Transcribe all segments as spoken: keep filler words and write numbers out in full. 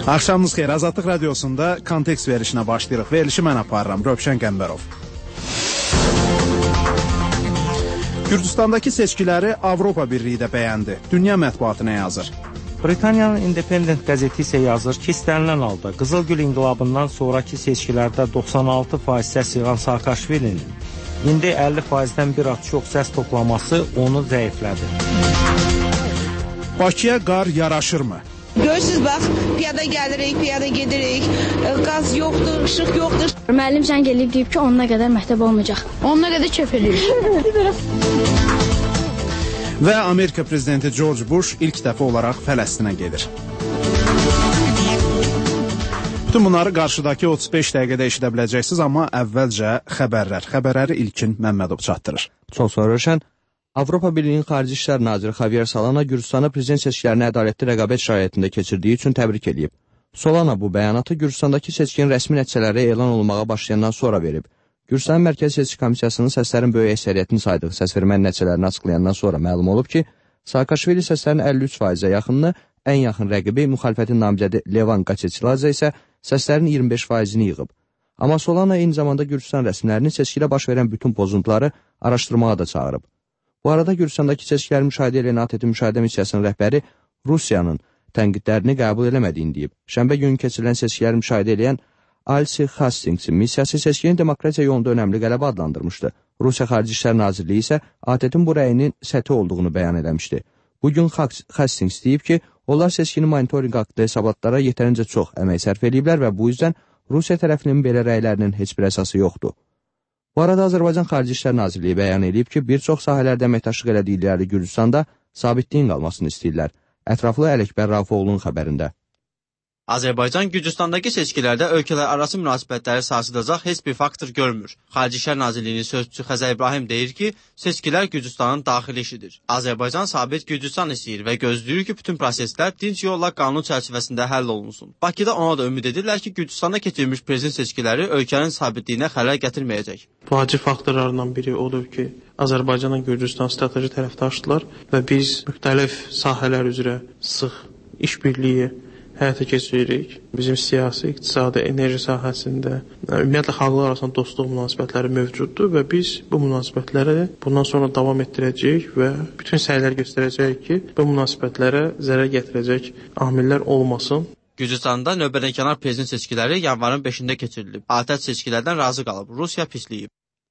Axşamınız xeyir. Azadlıq Radiosunda kontekst verişinə başlayırıq. Verilişi mən aparıram. Rövşən Qəmbərov. Gürcüstandakı seçkiləri Avropa Birliyi də bəyəndi. Dünya mətbuatı nə yazır? Britaniyanın Independent qəzeti isə yazır ki, istənilən halda Qızılgül inqilabından sonraki seçkilərdə doxsan altı faiz səs yığan Saakashvilinin indi əlli faizdən bir az çox səs toplaması onu zəiflədi. Bakıya qar yaraşırmı? Görürsünüz, bax, piyada gəlirik, piyada gedirik, qaz yoxdur, işıq yoxdur. Müəllim zəng eləyib deyib ki, onuna qədər məktəb olmayacaq. Onuna qədər çöp eləyir. Və Amerika prezidenti George Bush ilk dəfə olaraq Fələstinə gedir. Bütün bunları qarşıdakı otuz beş dəqiqədə eşidə biləcəksiniz, amma əvvəlcə xəbərlər. Xəbərləri İlkin Məmmədov çatdırır. Çox sonra Rövşən. Avropa Birliyinin Xarici İşlər Naziri Javier Solana Gürcüstanı prezident seçkilərini ədalətli rəqabət şəraitində keçirdiyi üçün təbrik edib. Solana bu bəyanatı Gürcüstandakı seçkinin rəsmi nəticələri elan olunmağa başlayandan sonra verib. Gürcüstan Mərkəzi Seçki Komissiyasının səslərin böyük əksəriyyətini saydığı səsvermə nəticələrini açıqlayandan sonra məlum olub ki, Saakashvili səslərin əlli üç faizə yaxınını, ən yaxın rəqibi müxalifətin namizədi Levan Qaçeçiladze isə səslərin iyirmi beş faizini yığıb. Amma Solana eyni zamanda Gürcüstan rəsmilərini seçkidə baş verən bütün pozuntuları araşdırmağa da çağırıb. Bu arada Gürcüstandakı seçkiləri müşahidə edən A T T müşahidə missiyasının rəhbəri Rusiyanın tənqidlərini qəbul eləmədiyini deyib. Şənbə günü keçirilən seçkiləri müşahidə edən Alsi Hastingsin missiyası seçkinin demokratiya yolunda önəmli qələbə adlandırmışdı. Rusiya Xarici İşlər Nazirliyi isə A T T'nin bu rəyinin səthi olduğunu bəyan eləmişdi. Bugün Hastings deyib ki, onlar seçkinin monitorinq haqqında hesabatlara yetərincə çox əmək sərf ediblər və bu yüzden Rusiya tərəfinin belə rəylərinin heç bir əsası yoxdur. Bu arada Azərbaycan Xarici İşlər Nazirliyi bəyan edib ki, bir çox sahələrdə əməkdaşlıq elədikləri Gürcüstanda sabitliyin qalmasını istəyirlər. Ətraflı Ələkbər Rafoğlu'nun xəbərində. Azərbaycan Gürcüstandakı seçkilərdə ölkələr arası münasibətləri sarsıdacaq heç bir faktor görmür. Xarici İşlər Nazirliyinin sözçüsü Xəzər İbrahim deyir ki, seçkilər Gürcüstanın daxili işidir. Azərbaycan sabit Gürcüstan istəyir və gözləyir ki, bütün proseslər dinc yolla qanun çərçivəsində həll olunsun. Bakıda ona da ümid edirlər ki, Gürcüstanda keçirilmiş prezident seçkiləri ölkənin sabitliyinə xələl gətirməyəcək. Vacib faktorlardan biri odur ki, Azərbaycanla Gürcüstan strateji tərəfdaşdılar və biz müxtəlif sahələr üzrə sıx işbirliyi həyata keçiririk. Bizim siyasi, iqtisadi, enerji sahəsində, ümumiyyətlə xalqlar arasında dostluq münasibətləri mövcuddur və biz bu münasibətləri bundan sonra davam etdirəcəyik və bütün səylər göstərəcəyik ki, bu münasibətlərə zərər gətirəcək amillər olmasın. Gürcüstanda növbədənkənar prezident seçkiləri yanvarın beşində keçirilib. A T T seçkilərdən razı qalıb. Rusiya pisliyib.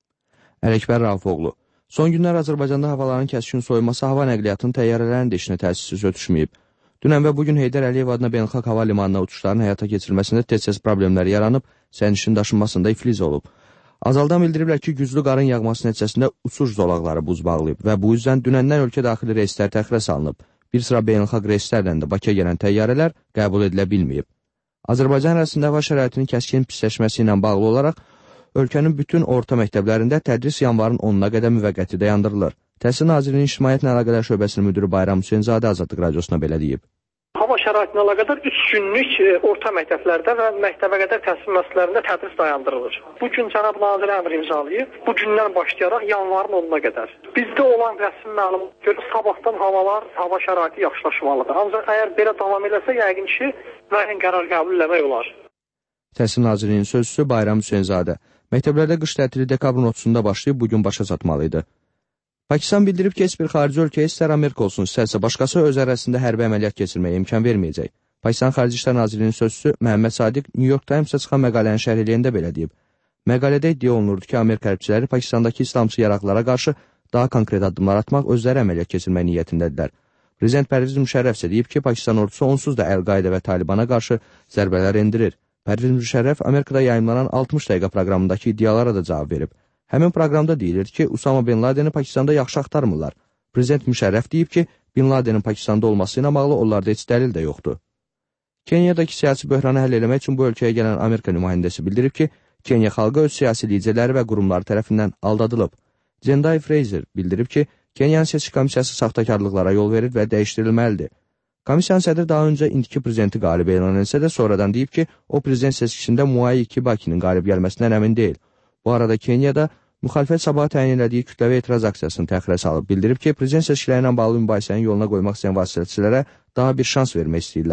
Ələkbər Rafoğlu. Son günlər Azərbaycanda havaların kəskin soyuması hava nəqliyyatının təyyarələrin də işinə təsirsiz ötüşməyib. Dünən və bugün Heydər Əliyev adına beynəlxalq hava limanına uçuşların həyata keçirilməsində tez-tez problemlər yaranıb, sərnişin daşınmasında iflic olub. Azaldan bildiriblər ki, güclü qarın yağması nəticəsində uçuş zolaqları buz bağlayıb və bu yüzden dünəndən ölkə daxili reyslər təxirə salınıb. Bir sıra beynəlxalq reyslərlə də Bakıya gələn təyyarələr qəbul edilə bilməyib. Azərbaycan ərazisində hava şəraitinin kəskin pisləşməsi ilə bağlı olaraq ölkənin bütün orta məktəblərində tədris yanvarın onuna qədər müvəqqəti dayandırılır. Təhsil Nazirliyinin İctimaiyyətlə Əlaqələr Şöbəsinin müdürü Bayram Hüseynzadə Azadlıq Radiosuna belə deyib. Hava şəraitinə əlaqədar üç günlük orta məktəblərdə və məktəbə qədər təhsil müəssisələrində tədris dayandırılır. Bu gün cənab nazir əmr imzalayıb, bu gündən başlayaraq yanvarın onuna qədər. Bizdə olan rəsmi məlumat görə sabahdan havalar, hava şəraiti yaxşılaşmalıdır. Ancaq əgər belə davam eləsə, yəqin ki, müəyyən qərar qəbul etmək olar. Təhsil Nazirliyinin sözçüsü Bayram Hüseynzadə. Məktəblərdə qış tətili dekabrın otuzunda başlayıb bugün başa çatmalıydı. Pakistan bildirib ki, heç bir xarici ölkəyə istər Amerika olsun, istərsə başqası öz ərazisində hərbi əməliyyat keçirməyə imkan verməyəcək. Pakistan Xarici İşlər Nazirliyinin sözçüsü Məhəmməd Sadiq New York Times'a çıxan məqaləni şərh eləyəndə belə deyib. Məqalədə iddia olunurdu ki, Amerika hərbçiləri Pakistandakı İslamçı yaraqlara qarşı daha konkret addımlar atmaq, özləri əməliyyat keçirmək niyyətindədirlər. Prezident Pərviz Müşərrəf isə deyib ki, Pakistan ordusu onsuz da Əl-Qaidə və Talibana qarşı zərbələr endirir. Pərviz Müşərrəf Amerikada yayımlanan altmış dəqiqə proqramındakı iddialara da cavab verib. Həmin proqramda deyilir ki, Usama Bin Ladeni Pakistanda yaxşı axtarmırlar. Prezident Müşərrəf deyib ki, Bin Ladenin Pakistanda olması ilə bağlı onlarda heç dəlil də yoxdur. Kenyadakı siyasi böhranı həll eləmək üçün bu ölkəyə gələn Amerika nümayəndəsi bildirib ki, Kenya xalqı öz siyasi liderləri və qurumları tərəfindən aldadılıb. Jendai Fraser bildirib ki, Kenyanın seçki komissiyası saxtakarlıqlara yol verir və dəyişdirilməlidir. Komissiyanın sədri daha öncə indiki prezidenti qalib elan etsə də sonradan deyib ki, o prezident seçkisində Mwai Kibakinin qalib gəlməsindən əmin deyil. Bu arada Kenyada müxalifət sabah təyin elədiyi kütləvi etiraz aksiyasını təxirə salıb, bildirib ki, prezident seçkiləri ilə bağlı mübahisənin yoluna qoymaq istəyən vasitəçilərə daha bir şans vermək istəyirlər.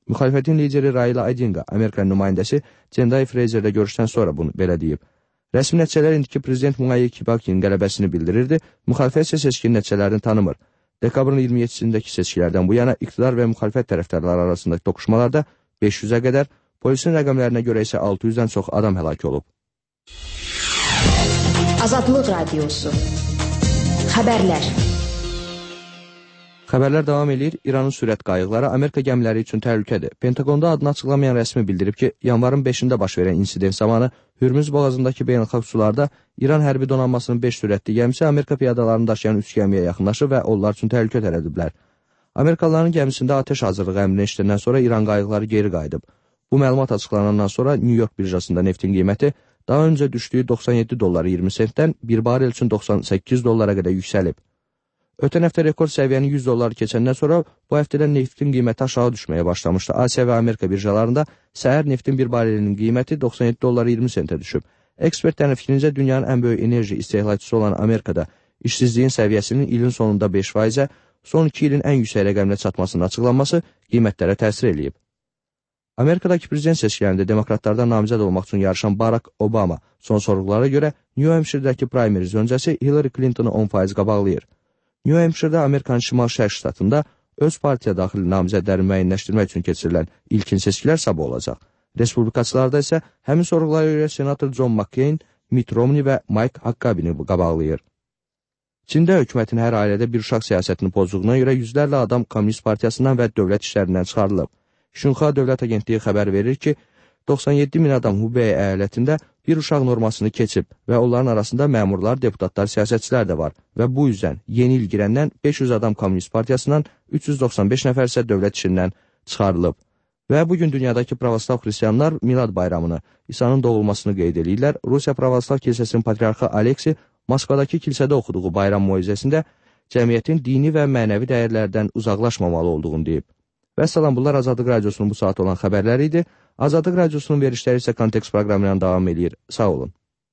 Müxalifətin lideri Raila Odinga, Amerika nümayəndəsi Cendai Frazerlə görüşdən sonra bunu belə deyib. Rəsmi nəticələr indiki prezident Mwai Kibakinin qələbəsini bildirirdi, müxalifət isə seçkinin nəticələrini tanımır. Dekabrın iyirmi yeddisindəki seçkilərdən bu yana iqtidar və müxalifət tərəfdarları arasındakı toqquşmalarda beş yüzə qədər, polisin rəqəmlərinə görə isə altı yüzdən çox adam həlak olub. Azadlıq Radiosu. Xəbərlər. Xəbərlər davam edir. İranın sürət qayıqları Amerika gəmiləri üçün təhlükədir. Pentaqonda adını açıqlamayan rəsmi bildirib ki, yanvarın beşində baş verən insident zamanı Hürmüz boğazındakı beynəlxalq sularda İran hərbi donanmasının beş sürətli gəmisi Amerika piyadalarını daşıyan üç gəmiyə yaxınlaşıb və onlar üçün təhlükə tərədiblər. Amerikalıların gəmisində atəş hazırlığı əmrini eşidəndən sonra İran qayıqları geri qayıdıb. Bu məlumat açıqlanandan sonra New York birjasında neftin qiyməti daha öncə düşdüyü doxsan yeddi dollar iyirmi sentdən bir barel üçün doxsan səkkiz dollara qədər yüksəlib. Ötən həftə rekord səviyyəni yüz dollar keçəndən sonra bu həftədən neftin qiyməti aşağı düşməyə başlamışdı. Asiya və Amerika birjalarında səhər neftin bir barelinin qiyməti doxsan yeddi dollar iyirmi sentə düşüb. Ekspertlərin fikrincə dünyanın ən böyük enerji istehlakçısı olan Amerikada işsizliyin səviyyəsinin ilin sonunda beş faizə, son iki ilin ən yüksək rəqəminə çatmasının açıqlanması qiymətlərə təsir eləyib. Amerikadakı prezident seçkilərində demokratlardan namizəd olmaq üçün yarışan Barack Obama son sorğulara görə New Hampshire'dəki primaries öncəsi Hillary Clintonu on faiz qabaqlayır. New Hampshire'da Amerikanın şimal-şərq ştatında öz partiya daxili namizədlərini müəyyənləşdirmək üçün keçirilən ilkin seçkilər sabah olacaq. Respublikaçılarda isə həmin sorğulara görə senator John McCain, Mitt Romney və Mike Huckabee qabaqlayır. Çində hökumətin hər ailədə bir uşaq siyasətini pozduğuna görə yüzlərlə adam Kommunist Partiyasından və dövlət işlərindən çıxarılıb. Şunxa Dövlət Agentliyi xəbər verir ki, doxsan yeddi min adam Hubei əyalətində bir uşaq normasını keçib və onların arasında məmurlar, deputatlar, siyasətçilər də var və bu yüzdən yeni il girəndən beş yüz adam Kommunist Partiyasından, üç yüz doxsan beş nəfər isə dövlət işindən çıxarılıb. Və bugün dünyadakı pravoslav xristiyanlar Milad bayramını, İsa'nın doğulmasını qeyd edirlər. Rusiya Pravoslav Kilsəsinin patriarxı Aleksi Moskvadakı kilsədə oxuduğu bayram moizəsində cəmiyyətin dini və mənəvi dəyərlərdən uzaqlaşmamalı olduğunu deyib. Və salam, bunlar Azadlıq Radiosunun bu saat olan xəbərləri idi. Azadlıq Radiosunun verişləri isə Kontekst proqramı ilə davam edir. Sağ olun.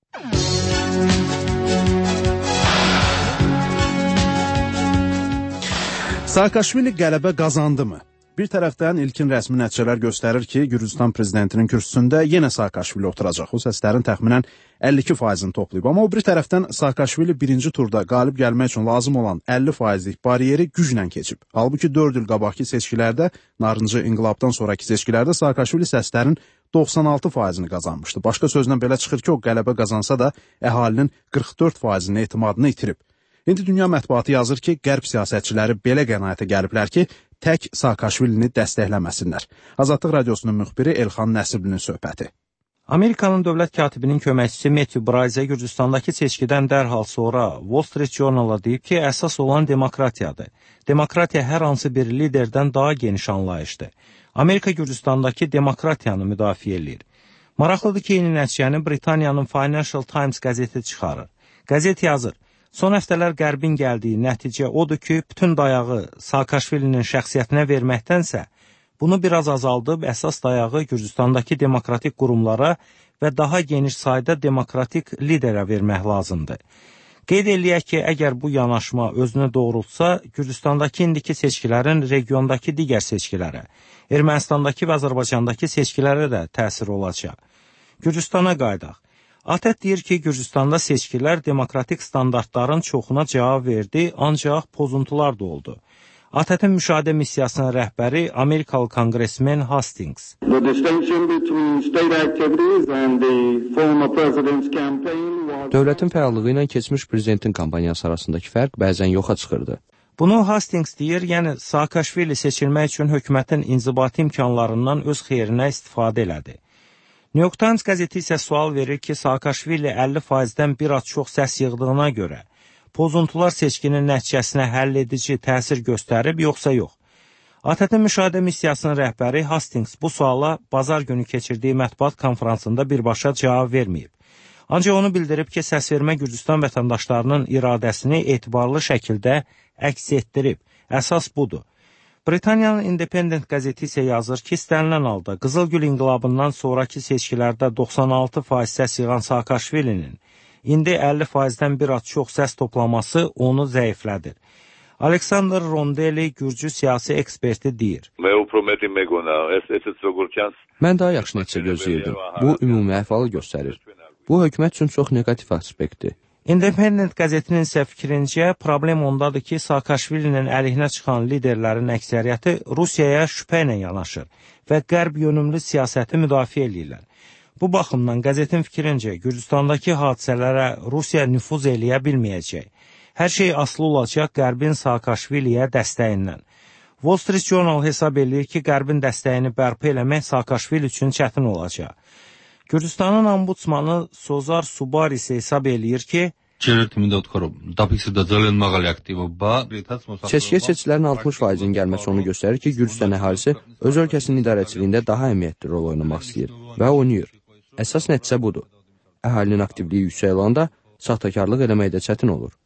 Saakashvili qələbə qazandımı? Bir tərəfdən ilkin rəsmi nəticələr göstərir ki, Gürcüstan prezidentinin kürsüsündə yenə Saakashvili oturacaq. O səslərin təxminən əlli iki faizini toplayıb. Amma o bir tərəfdən Saakashvili birinci turda qalib gəlmək üçün lazım olan əlli faizlik bariyeri güclə keçib. Halbuki dörd il qabaqki seçkilərdə, narıncı inqilabdan sonraki seçkilərdə Saakashvili səslərin doxsan altı faizini qazanmışdı. Başqa sözlə belə çıxır ki, o qələbə qazansa da əhalinin qırx dörd faizinin etimadını itirib. İndi dünya mətbuatı yazır ki, qərb siyasətçiləri belə qənaətə gəliblər ki, tək Saakashvilini dəstəkləməsinlər. Azadlıq Radiosunun müxbiri Elxan Nəsiblinin söhbəti. Amerikanın dövlət katibinin köməkçisi Matthew Bryce Gürcüstandakı seçkidən dərhal sonra Wall Street Journal-a deyib ki, əsas olan demokratiyadır. Demokratiya hər hansı bir liderdən daha geniş anlayışdır. Amerika Gürcüstandakı demokratiyanı müdafiə edir. Maraqlıdır ki, yeni nəticəni Britaniyanın Financial Times qəzeti çıxarır. Qəzet yazır, son həftələr Qərbin gəldiyi nəticə odur ki, bütün dayağı Saakashvilinin şəxsiyyətinə verməkdənsə, bunu biraz azaldıb əsas dayağı Gürcüstandakı demokratik qurumlara və daha geniş sayda demokratik liderə vermək lazımdır. Qeyd eləyək ki, əgər bu yanaşma özünü doğrultsa, Gürcüstandakı indiki seçkilərin regiondakı digər seçkilərə, Ermənistandakı və Azərbaycandakı seçkilərə də təsir olacaq. Gürcüstana qaydaq. ATƏT deyir ki, Gürcüstanda seçkilər demokratik standartların çoxuna cavab verdi, ancaq pozuntular da oldu. ATƏT-in müşahidə missiyasının rəhbəri Amerikalı konqresmen Hastings. Dövlətin fəallığı ilə keçmiş prezidentin kampaniyası arasındakı fərq bəzən yoxa çıxırdı. Bunu Hastings deyir, yəni Saakashvili seçilmək üçün hökumətin inzibati imkanlarından öz xeyrinə istifadə elədi. New York Times qəzeti isə sual verir ki, Saakashvili əlli faizdən bir az çox səs yığdığına görə pozuntular seçkinin nəticəsinə həll edici təsir göstərib, yoxsa yox? ATƏT-in müşahidə missiyasının rəhbəri Hastings bu suala bazar günü keçirdiyi mətbuat konfransında birbaşa cavab verməyib. Ancaq onu bildirib ki, səsvermə Gürcüstan vətəndaşlarının iradəsini etibarlı şəkildə əks etdirib. Əsas budur. Britaniyanın Independent qəzeti isə yazır ki, istənilən halda Qızılgül inqilabından sonraki seçkilərdə doxsan altı faiz səs yığan Saakashvilinin indi əlli faizdən bir az çox səs toplaması onu zəiflədir. Aleksandr Rondeli Gürcü siyasi eksperti deyir. Mən daha yaxşı nəticə gözləyirdim. Bu, ümumi əhvalı göstərir. Bu, hökumət üçün çox negativ aspektdir. Independent qəzetinin isə fikrincə, problem ondadır ki, Saakashvilinin əleyhinə çıxan liderlərin əksəriyyəti Rusiyaya şübhə ilə yanaşır və qərb yönümlü siyasəti müdafiə edirlər. Bu baxımdan qəzetin fikrincə, Gürcüstandakı hadisələrə Rusiya nüfuz eləyə bilməyəcək. Hər şey asılı olacaq Qərbin Saakashviliyə dəstəyindən. Wall Street Journal hesab edir ki, Qərbin dəstəyini bərpa eləmək Saakashvili üçün çətin olacaq. Gürcüstanın ombudsmanı Sozar Subari isə hesab eləyir ki, Seçkiyə seçkilərin altmış faizinin gəlməsi onu göstərir ki, Gürcüstan əhalisi öz ölkəsinin idarəçiliyində daha əhəmiyyətli rol oynamaq istəyir və oynayır. Əsas nəticə budur. Əhalinin aktivliyi yüksək olanda saxtakarlıq eləmək də çətin olur.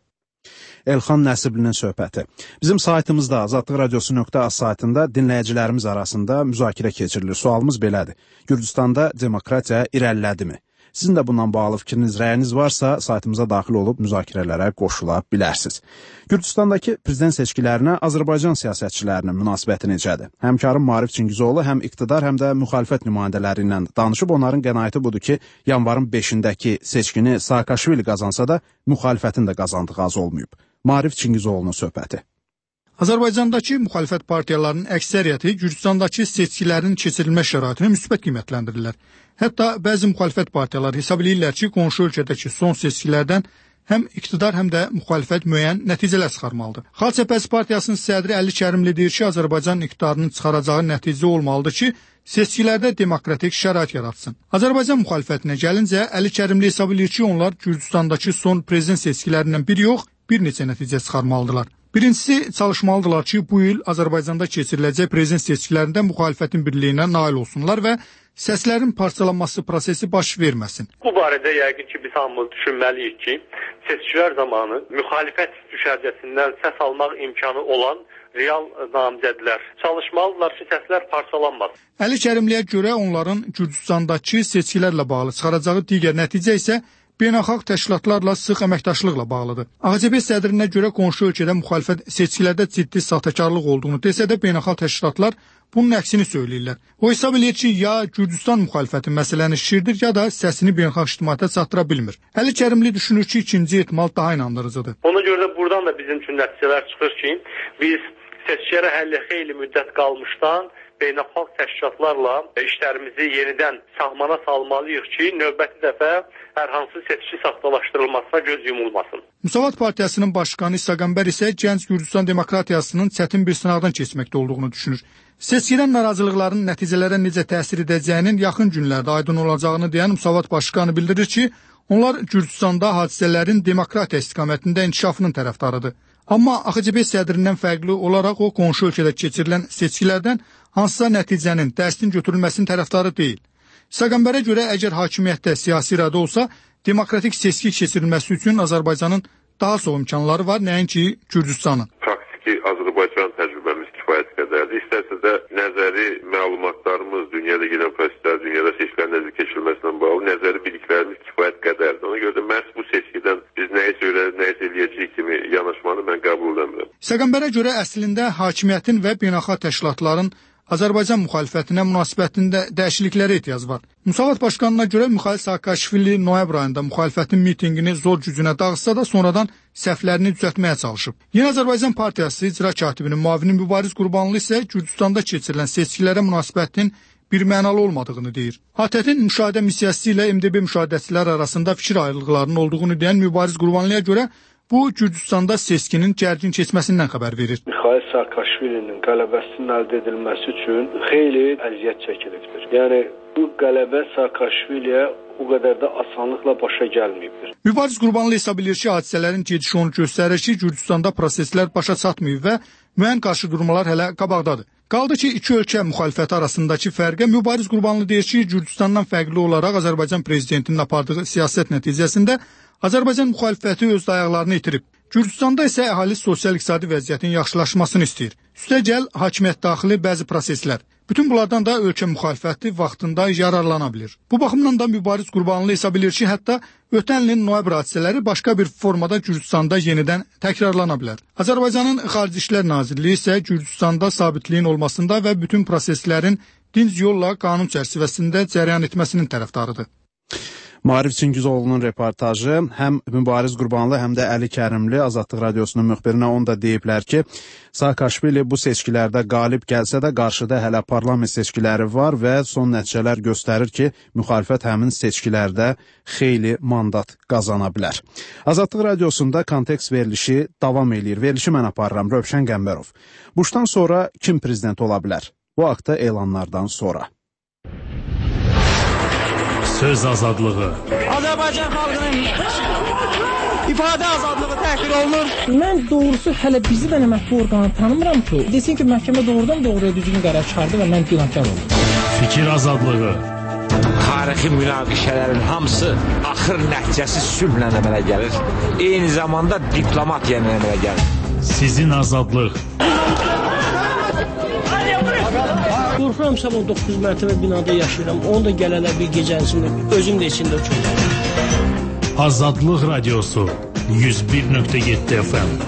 Elxan Nəsiblinin söhbəti. Bizim saytımızda azadlıq radiosu nöqtə az saytında dinləyicilərimiz arasında müzakirə keçirilir. Sualımız belədir. Gürcüstanda demokratiya irəlilədimi? Sizin də bundan bağlı fikriniz, rəyiniz varsa saytımıza daxil olub müzakirələrə qoşula bilərsiniz. Gürcüstandakı prezident seçkilərinə Azərbaycan siyasətçilərinin münasibəti necədir? Həmkarım Maarif Çingizoğlu həm iqtidar, həm də müxalifət nümayəndələri ilə danışıb. Onların qənaəti budur ki, yanvarın beşindəki seçkini Saakashvili qazansa da müxalifətin də qazandığı az olmayıb. Maarif Çingizoğlu'nun söhbəti. Azərbaycandakı müxalifət partiyalarının əksəriyyəti Gürcüstandakı seçkilərin keçirilmə şəraitini müsbət qiymətləndirirlər. Hətta bəzi müxalifət partiyaları hesab edirlər ki, qonşu ölkədəki son seçkilərdən həm iqtidar, həm də müxalifət müəyyən nəticələr çıxarmalıdır. Xalq Cəbhəsi Partiyasının sədri Əli Kərimli deyir ki, Azərbaycan iqtidarının çıxaracağı nəticə olmalıdır ki, seçkilərdə demokratik şərait yaratsın. Azərbaycan müxalifətinə gəlincə, Əli Kərimli hesab edir ki, onlar Gürcüstandakı son prezident seçkilərindən bir yox, bir neçə nəticə çıxarmalıdırlar. Birincisi, çalışmalıdırlar ki, bu il Azərbaycanda keçiriləcək prezident seçkilərində müxalifətin birliyinə nail olsunlar və səslərin parçalanması prosesi baş verməsin. Bu barədə yəqin ki, biz hamımız düşünməliyik ki, seçkilər zamanı müxalifət düşərgəsindən səs almaq imkanı olan real namizədlər çalışmalıdırlar ki, səslər parçalanmasın. Əli Kərimliyə görə onların Gürcüstandakı seçkilərlə bağlı çıxaracağı digər nəticə isə beynəlxalq təşkilatlarla sıx əməkdaşlıqla bağlıdır. A X C B sədrinə görə qonşu ölkədə müxalifət seçkilərdə ciddi saxtakarlıq olduğunu desə də beynəlxalq təşkilatlar bunun əksini söyləyirlər. O hesab edir ki, ya Gürcüstan müxalifəti məsələni şişirdir, ya da səsini beynəlxalq ictimaiyyətə çatdıra bilmir. Əli Kərimli düşünür ki, ikinci ehtimal daha inandırıcıdır. Ona görə də buradan da bizim üçün nəticələr çıxır ki, biz seçkilərə hələ xeyli müddət qalmışdan beynəlxalq təşkilatlarla işlərimizi yenidən sahmana salmalıyıq ki, növbəti dəfə hər hansı seçki saxtalaşdırılmasına göz yumulmasın. Müsavat Partiyasının başqanı İsa Qəmbər isə gənc Gürcüstan demokratiyasının çətin bir sınaqdan keçməkdə olduğunu düşünür. Seçkidən narazılıqların nəticələrə necə təsir edəcəyinin yaxın günlərdə aydın olacağını deyən Müsavat başqanı bildirir ki, onlar Gürcüstanda hadisələrin demokratiya istiqamətində inkişafının tərəfdarıdır. Amma A X C B sədrindən fərqli olaraq o, qonşu ölkədə keçirilən seçkilərdən hansısa nəticənin, dərsin götürülməsinin tərəfdarı deyil. Səqəmbərə görə əgər hakimiyyətdə siyasi iradə olsa, demokratik seçki keçirilməsi üçün Azərbaycanın daha çox imkanları var, nəinki Gürcüstanın. Praktiki Azərbaycan təcrübəmiz kifayət qədərdir. İstərsə də nəzəri məlumatlarımız, dünyada gedən proseslər, dünyada seçkilərin nəzərə keçirilməsindən bağlı nəzəri biliklərimiz kifayət qədərdir. Ona görə də məhz bu seçkidən biz nəyisə öyrənib, nəyisə eləyəcəyik kimi yanaşmanı mən qəbul edəmirəm. Səqəmbərə görə əslində hakimiyyətin və beynəlxalq təşkilatların Azərbaycan müxalifətinə münasibətində dəyişikliklərə ehtiyac var. Müsavat başqanına görə müxalif Saakashvili noyabr ayında müxalifətin mitinqini zor gücünə dağıtsa da sonradan səhvlərini düzəltməyə çalışıb. Yeni Azərbaycan Partiyası icra katibinin müavini Mübariz Qurbanlı isə Gürcüstanda keçirilən seçkilərə münasibətin bir mənalı olmadığını deyir. A T T-in müşahidə missiyası ilə M D B müşahidəçilər arasında fikir ayrılıqlarının olduğunu deyən Mübariz Qurbanlıya görə bu, Gürcüstanda seçkinin gərgin keçməsindən xəbər verir. Mixail Saakashvilinin qələbəsinin əldə edilməsi üçün xeyli əziyyət çəkilibdir. Yəni, bu qələbə Saakashviliyə o qədər də asanlıqla başa gəlməyibdir. Mübariz Qurbanlı hesab edir ki, hadisələrin gedişi onu göstərir ki, Gürcüstanda proseslər başa çatmayıb və müəyyən qarşıdurmalar hələ qabaqdadır. Qaldı ki, iki ölkə müxalifəti arasındakı fərqə Mübariz Qurbanlı deyir ki, Gürcüstandan fərqli olaraq Azərbaycan prezidentinin apardığı siyasət nəticəsində Azərbaycan müxalifəti öz dayaqlarını itirib. Gürcüstanda isə əhali sosial-iqtisadi vəziyyətin yaxşılaşmasını istəyir. Üstəgəl, hakimiyyət daxili bəzi proseslər, Bütün bunlardan da ölkə müxalifəti vaxtında yararlana bilir. Bu baxımdan da Mübariz Qurbanlı hesab edir ki, hətta ötən ilin noyabr hadisələri başqa bir formada Gürcüstanda yenidən təkrarlana bilər. Azərbaycanın Xarici İşlər Nazirliyi isə Gürcüstanda sabitliyin olmasında və bütün proseslərin dinc yolla qanun çərçivəsində cərəyan etməsinin tərəfdarıdır. Maarif Çingizoğlu'nun reportajı həm Mübariz Qurbanlı, həm də Əli Kərimli Azadlıq Radiosunun müxbirinə onu da deyiblər ki, Saakashvili bu seçkilərdə qalib gəlsə də qarşıda hələ parlament seçkiləri var və son nəticələr göstərir ki, müxalifət həmin seçkilərdə xeyli mandat qazana bilər. Azadlıq Radiosunda kontekst verilişi davam eləyir. Verilişi mən aparıram, Rövşən Qəmbərov. Buşdan sonra kim prezident ola bilər? Bu haqda elanlardan sonra. Söz azadlığı. Azərbaycan xalqının ifadə azadlığı təhqir olunur. Mən doğrusu hələ bizi də mətbu orqanı tanımıram ki, desin ki, məhkəmə doğrudan doğruya düzgün qərar çıxardı və mən günahkar oldum. Fikir azadlığı. Tarixi münaqişələrin hamısı axır nəticəsi sülhlə əmələ gəlir. Eyni zamanda diplomatiya ilə əmələ gəlir. Sizin azadlıq. Qorxuram, sabah doqquz mərtəbə binada yaşayıram. Onu da gələlər bir gecənsində, özüm də içində çöldüm. Azadlıq Radiosu yüz bir nöqtə yeddi F M.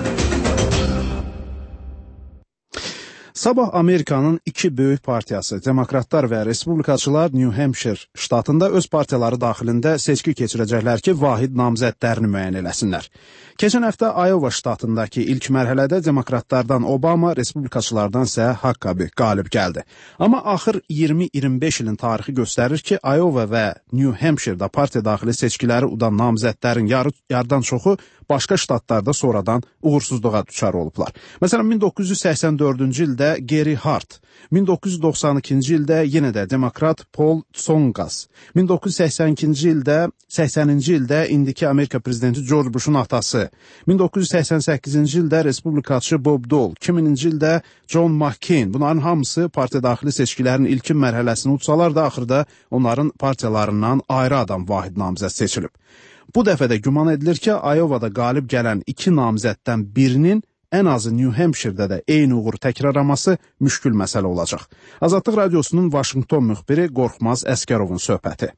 Sabah Amerikanın iki böyük partiyası, Demokratlar və Respublikaçılar New Hampshire ştatında öz partiyaları daxilində seçki keçirəcəklər ki, vahid namzədlərini müəyyən eləsinlər. Keçən həftə Iowa ştatındakı ilk mərhələdə Demokratlardan Obama, Respublikaçılardan isə Huckabee qalib gəldi. Amma axır iyirmi iyirmi beş ilin tarixi göstərir ki, Iowa və New Hampshire'da partiya daxili seçkiləri udan namzədlərin yarı, yarıdan çoxu başqa ştatlarda sonradan uğursuzluğa düçar olublar. Məsələn, min doqquz yüz səksən dördüncü ildə Gary Hart, min doqquz yüz doxsan ikinci ildə yenə də demokrat Paul Tsongas, min doqquz yüz səksən ikinci ildə, səksəninci ildə indiki Amerika prezidenti George Bush'un atası, min doqquz yüz səksən səkkizinci ildə Respublikaçı Bob Dole, iki mininci ildə John McCain. Bunların hamısı partiya daxili seçkilərin ilkin mərhələsini utsalar da axırda onların partiyalarından ayrı adam vahid namizəd seçilib. Bu dəfə də güman edilir ki, Iowa'da qalib gələn iki namizəddən birinin ən azı New Hampshire'də də eyni uğur təkrarlaması müşkül məsələ olacaq. Azadlıq Radiosunun Vaşinqton müxbiri Qorxmaz Əskərovun söhbəti.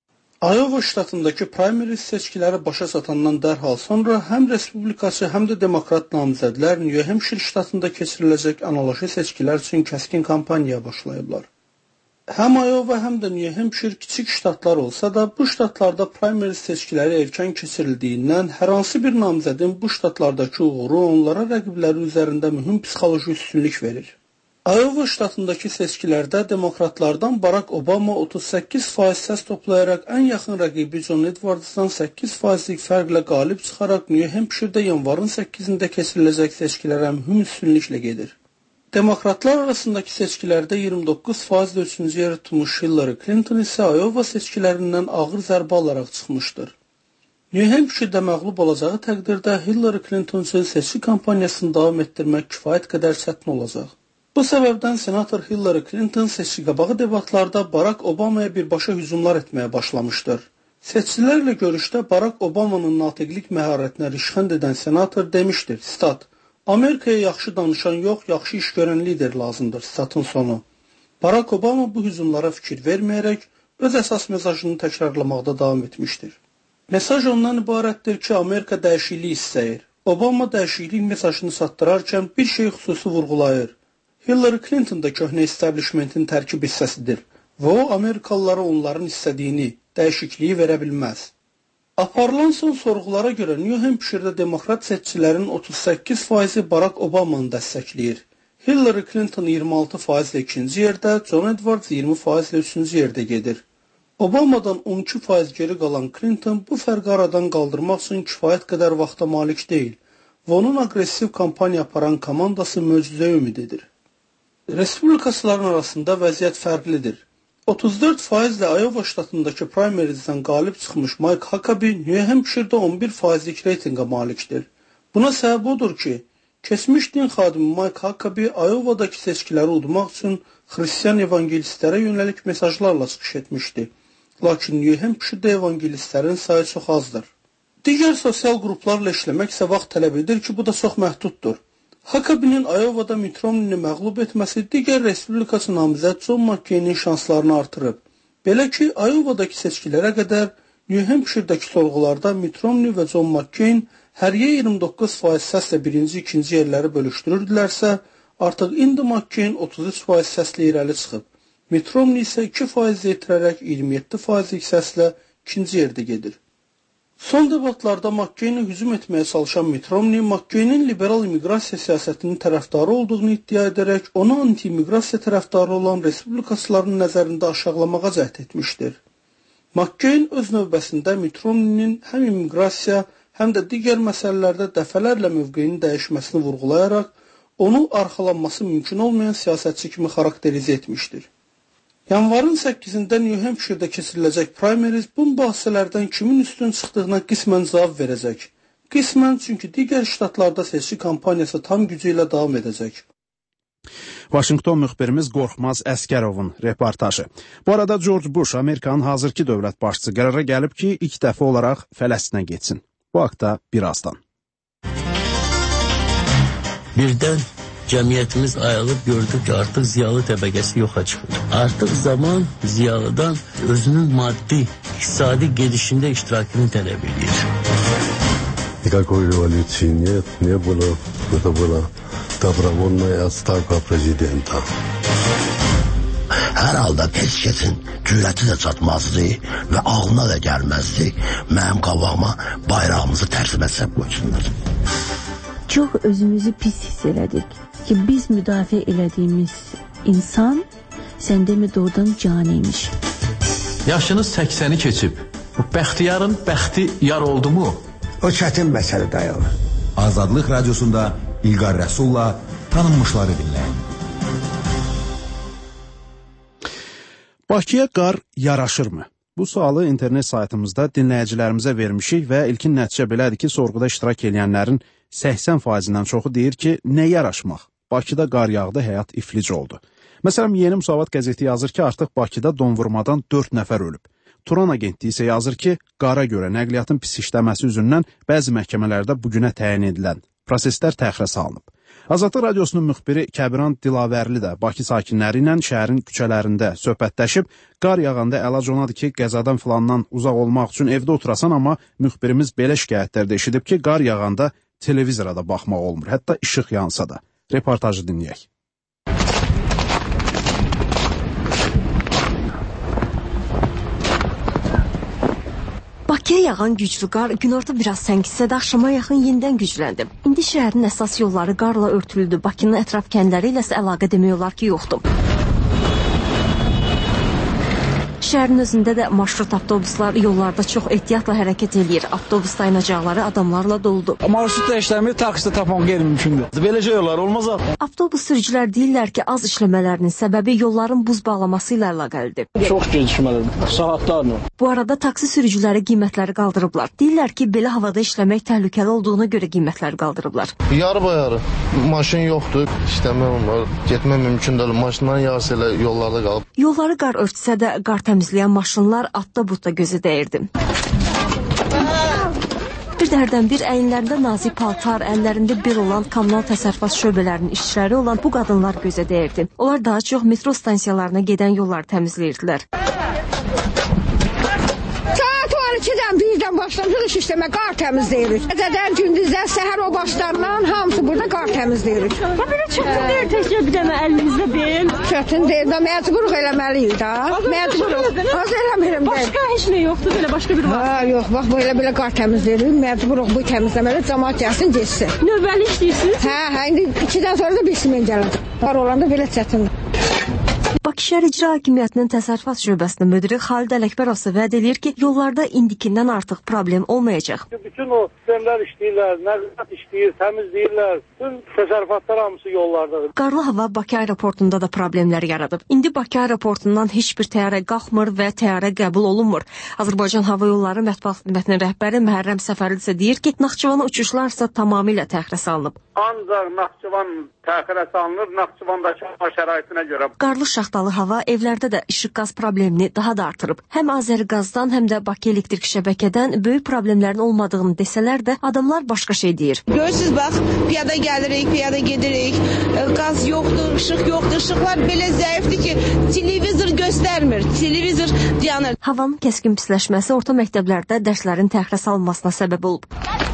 Iowa ştatındakı primaries seçkiləri başa çatandan dərhal sonra həm Respublikaçı, həm də Demokrat namizədlər New Hampshire ştatında keçiriləcək analoji seçkilər üçün kəskin kampaniya başlayıblar. Həm Iowa, həm də New Hampshire kiçik ştatlar olsa da, bu ştatlarda primaries seçkiləri erkən keçirildiyindən hər hansı bir namizədin bu ştatlardakı uğuru onlara rəqibləri üzərində mühüm psixoloji üstünlük verir. Iowa ştatındakı seçkilərdə demokratlardan Barack Obama otuz səkkiz faiz səs toplayaraq ən yaxın rəqibi John Edwardsdan səkkiz faizlik fərqlə qalib çıxaraq New Hampshire'da yanvarın səkkizində keçiriləcək seçkilərə mühüm üstünlüklə gedir. Demokratlar arasındakı seçkilərdə iyirmi doqquz faizlə üçüncü yeri tutmuş Hillary Clinton isə Iowa seçkilərindən ağır zərbə alaraq çıxmışdır. New Hampshire'də məğlub olacağı təqdirdə Hillary Clinton üçün seçki kampaniyasını davam etdirmək kifayət qədər çətin olacaq. Bu səbəbdən senator Hillary Clinton seçki qabağı debatlarda Barack Obama'ya birbaşa hücumlar etməyə başlamışdır. Seçicilərlə görüşdə Barack Obama'nın natiqlik məharətinə rişxənd edən senator demişdir, stat, Amerikaya yaxşı danışan yox, yaxşı iş görən lider lazımdır, statın sonu. Barack Obama bu hücumlara fikir verməyərək öz əsas mesajını təkrarlamaqda davam etmişdir. Mesaj ondan ibarətdir ki, Amerika dəyişiklik istəyir. Obama dəyişiklik mesajını satdırarkən bir şey xüsusi vurğulayır. Hillary Clinton da köhnə establishmentin tərkib hissəsidir və o, Amerikalılara onların istədiyini, dəyişikliyi verə bilməz. Aparılan son sorğulara görə New Hampshire'da demokrat seçicilərin otuz səkkiz faizi Barack Obama'nı dəstəkləyir. Hillary Clinton iyirmi altı faizlə ikinci yerdə, John Edwards iyirmi faizlə üçüncü yerdə gedir. Obama'dan on iki faiz geri qalan Clinton bu fərqi aradan qaldırmaq üçün kifayət qədər vaxta malik deyil və onun aqressiv kampaniya aparan komandası möcüzəyə ümid edir. Respublikaçıların arasında vəziyyət fərqlidir. otuz dörd faizlə Iowa ştatındakı primariesdən qalib çıxmış Mike Huckabee New Hampshire'da on bir faizlik reytinqa malikdir. Buna səbəb odur ki, keçmiş din xadimi Mike Huckabee Iowa'dakı seçkiləri udmaq üçün xristiyan evangelistlərə yönəlik mesajlarla çıxış etmişdi. Lakin New Hampshire'da evangelistlərin sayı çox azdır. Digər sosial qruplarla işləmək isə vaxt tələb edir ki, bu da çox məhduddur. Hakabinin Ayovada Mitt Romneyni məğlub etməsi digər respublikaçı namizəd John McCainin şanslarını artırıb. Belə ki, Ayovadakı seçkilərə qədər New Hampshire'dəki sorğularda Mitt Romney və John McCain həryə iyirmi doqquz faiz səslə birinci, ikinci yerləri bölüşdürürdülərsə, artıq indi McCain otuz üç faiz səslə irəli çıxıb. Mitt Romney isə iki faiz yetirərək iyirmi yeddi faizlik səslə ikinci yerdə gedir. Son debatlarda McCain'e hücum etməyə çalışan Mitt Romney, McCain'in liberal immiqrasiya siyasətinin tərəfdarı olduğunu iddia edərək, onu anti-immiqrasiya tərəfdarı olan respublikaçıların nəzərində aşağılamağa cəhd etmişdir. McCain öz növbəsində Mitt Romney'nin həm immiqrasiya, həm də digər məsələlərdə dəfələrlə mövqeyini dəyişməsini vurğulayaraq, onu arxalanması mümkün olmayan siyasətçi kimi xarakterizə etmişdir. Yanvarın səkkizində New Hampshire'də keçiriləcək primaries bu mübahisələrdən kimin üstün çıxdığına qismən cavab verəcək. Qismən çünki digər ştatlarda seçki kampaniyası tam gücü ilə davam edəcək. Vaşinqton müxbirimiz Qorxmaz Əskərovun reportajı. Bu arada George Bush, Amerikanın hazırki dövlət başçısı, qərara gəlib ki, ilk dəfə olaraq Fələstinə getsin. Bu haqda birazdan. Birdən cəmiyyətimiz ayılıb gördük ki, artıq ziyalı təbəqəsi yoxa çıxır. Artıq zaman ziyalıdan özünün maddi, iqtisadi gedişində iştirakını tələb edir. Никакой революции нет, не было. Это была добровольная отставка президента. Hər halda heç kəsin cürəti də çatmazdı və ağlına da gəlməzdi. Mənim qabağıma bayrağımızı tərsimə səb qoysunlar. Çox özümüzü pis hiss elədik ki, biz müdafiə elədiyimiz insan səndə mi doğrudan caniymiş. Yaşınız səksəni keçib. Bu bəxtiyarın bəxti yar oldu mu? O çətin məsələ dayanır. Azadlıq Radiosunda İlqar Rəsulla tanınmışları dinləyin. Bakıya qar yaraşırmı? Bu sualı internet saytımızda dinləyicilərimizə vermişik və ilkin nəticə belədir ki, sorğuda iştirak edənlərin səksən faizindən çoxu deyir ki, nə yaraşmaq? Bakıda qar yağdı, həyat iflic oldu. Məsələn, Yeni Müsavat qəzeti yazır ki, artıq Bakıda donvurmadan dörd nəfər ölüb. Turan agentliyi isə yazır ki, qara görə nəqliyyatın pis işləməsi üzündən bəzi məhkəmələrdə bugünə təyin edilən proseslər təxirə salınıb. Azadlıq Radiosunun müxbiri Kəbiran Dilavərli də Bakı sakinləri ilə şəhərin küçələrində söhbətləşib, qar yağanda əlac onadır ki, qəzadan filandan uzaq olmaq üçün evdə oturasan, amma müxbirimiz belə şikayətlərdə eşidib ki, qar yağanda televizora da baxmaq olmur, hətta işıq yansa da. Reportajı dinləyək. Bakıya yağan güclü qar günorta biraz səngisə də axşama yaxın yenidən gücləndi. İndi şəhərin əsas yolları qarla örtülüdür. Bakının ətraf kəndləri ilə isə əlaqə demək olar ki, yoxdur. Şəhərin özündə də marşrut avtobuslar yollarda çox ehtiyatla hərəkət edir. Avtobus dayanacaqları adamlarla doludur. Marşrutda işləmir, taksidə tapmaq qeyri-mümkündür. Beləcə yollar olmaz axı. Avtobus sürücülər deyirlər ki, az işləmələrinin səbəbi yolların buz bağlaması ilə əlaqəlidir. Çox gecikməlidir, saatlarla. Bu arada taksi sürücüləri qiymətləri qaldırıblar. Deyirlər ki, belə havada işləmək təhlükəli olduğuna görə qiymətləri qaldırıblar. Yarı bayarı maşın yoxdur, işləmək olmur, getmək mümkün deyil. Maşınların yarısı elə yollarda qalıb. Yolları qar örtsə də qar təmizləyən maşınlar atda-butda gözə dəyirdi. Bir dərdən bir əyinlərində nazik paltar, əllərində bir olan kommunal təsərrüfat şöbələrinin işçiləri olan bu qadınlar gözə dəyirdi. Onlar daha çox metro stansiyalarına gedən yolları təmizləyirdilər. ikidən birdən başlamışıq iş işləmə, qar təmizləyirik. Gecədən gündüzdən səhər o başlarından hamısı burada qar təmizləyirik. Ha, belə çətin deyil, təkcə bir dənə əlinizdə deyil. Çətin deyil də, məcburuq eləməliyik da. Məcburuq. Az eləmirəm deyil. Başqa heç nə yoxdur, belə başqa bir var. Ha, yox, bax, belə-belə qar təmizləyirik. Məcburuq bu təmizləməli, cəmaat gəlsin, geçsin. Növbəli işləyirsiniz? Hə, hə, indi ikidən sonra da bilsin gələcək. Qar olanda belə çətindir. Bakı şəhər İcra Hakimiyyətinin təsərrüfat şöbəsinin müdiri Xalid Ələkbərov vəd edir ki, yollarda indikindən artıq problem olmayacaq. Bütün o sistemlər işləyirlər, nəqliyyat işləyir, təmizləyirlər. Bütün təsərrüfatlar hamısı yollardadır. Qarlı hava Bakı aeroportunda da problemlər yaradıb. İndi Bakı aeroportundan heç bir təyyarə qalxmır və təyyarə qəbul olunmur. Azərbaycan Hava Yolları Mətbuat Xidmətinin rəhbəri Məhərrəm Səfərli isə deyir ki, Naxçıvana uçuşlar isə tamamilə təxirə salınıb. Ancaq Naxçıvan təxirə salınır, Naxçıvandakı hava şəraitinə görə. Qarlı şaxtalar qaralmalı hava evlərdə də işıq qaz problemini daha da artırıb. Həm Azəriqazdan, həm də Bakı elektrik şəbəkədən böyük problemlərin olmadığını desələr də adamlar başqa şey deyir. Görürsüz, bax, piyada gəlirik, piyada gedirik, qaz yoxdur, işıq yoxdur, işıqlar belə zəifdir ki, televizor göstərmir, televizor dayanır. Havanın kəskin pisləşməsi orta məktəblərdə dərslərin təxirə salınmasına səbəb olub.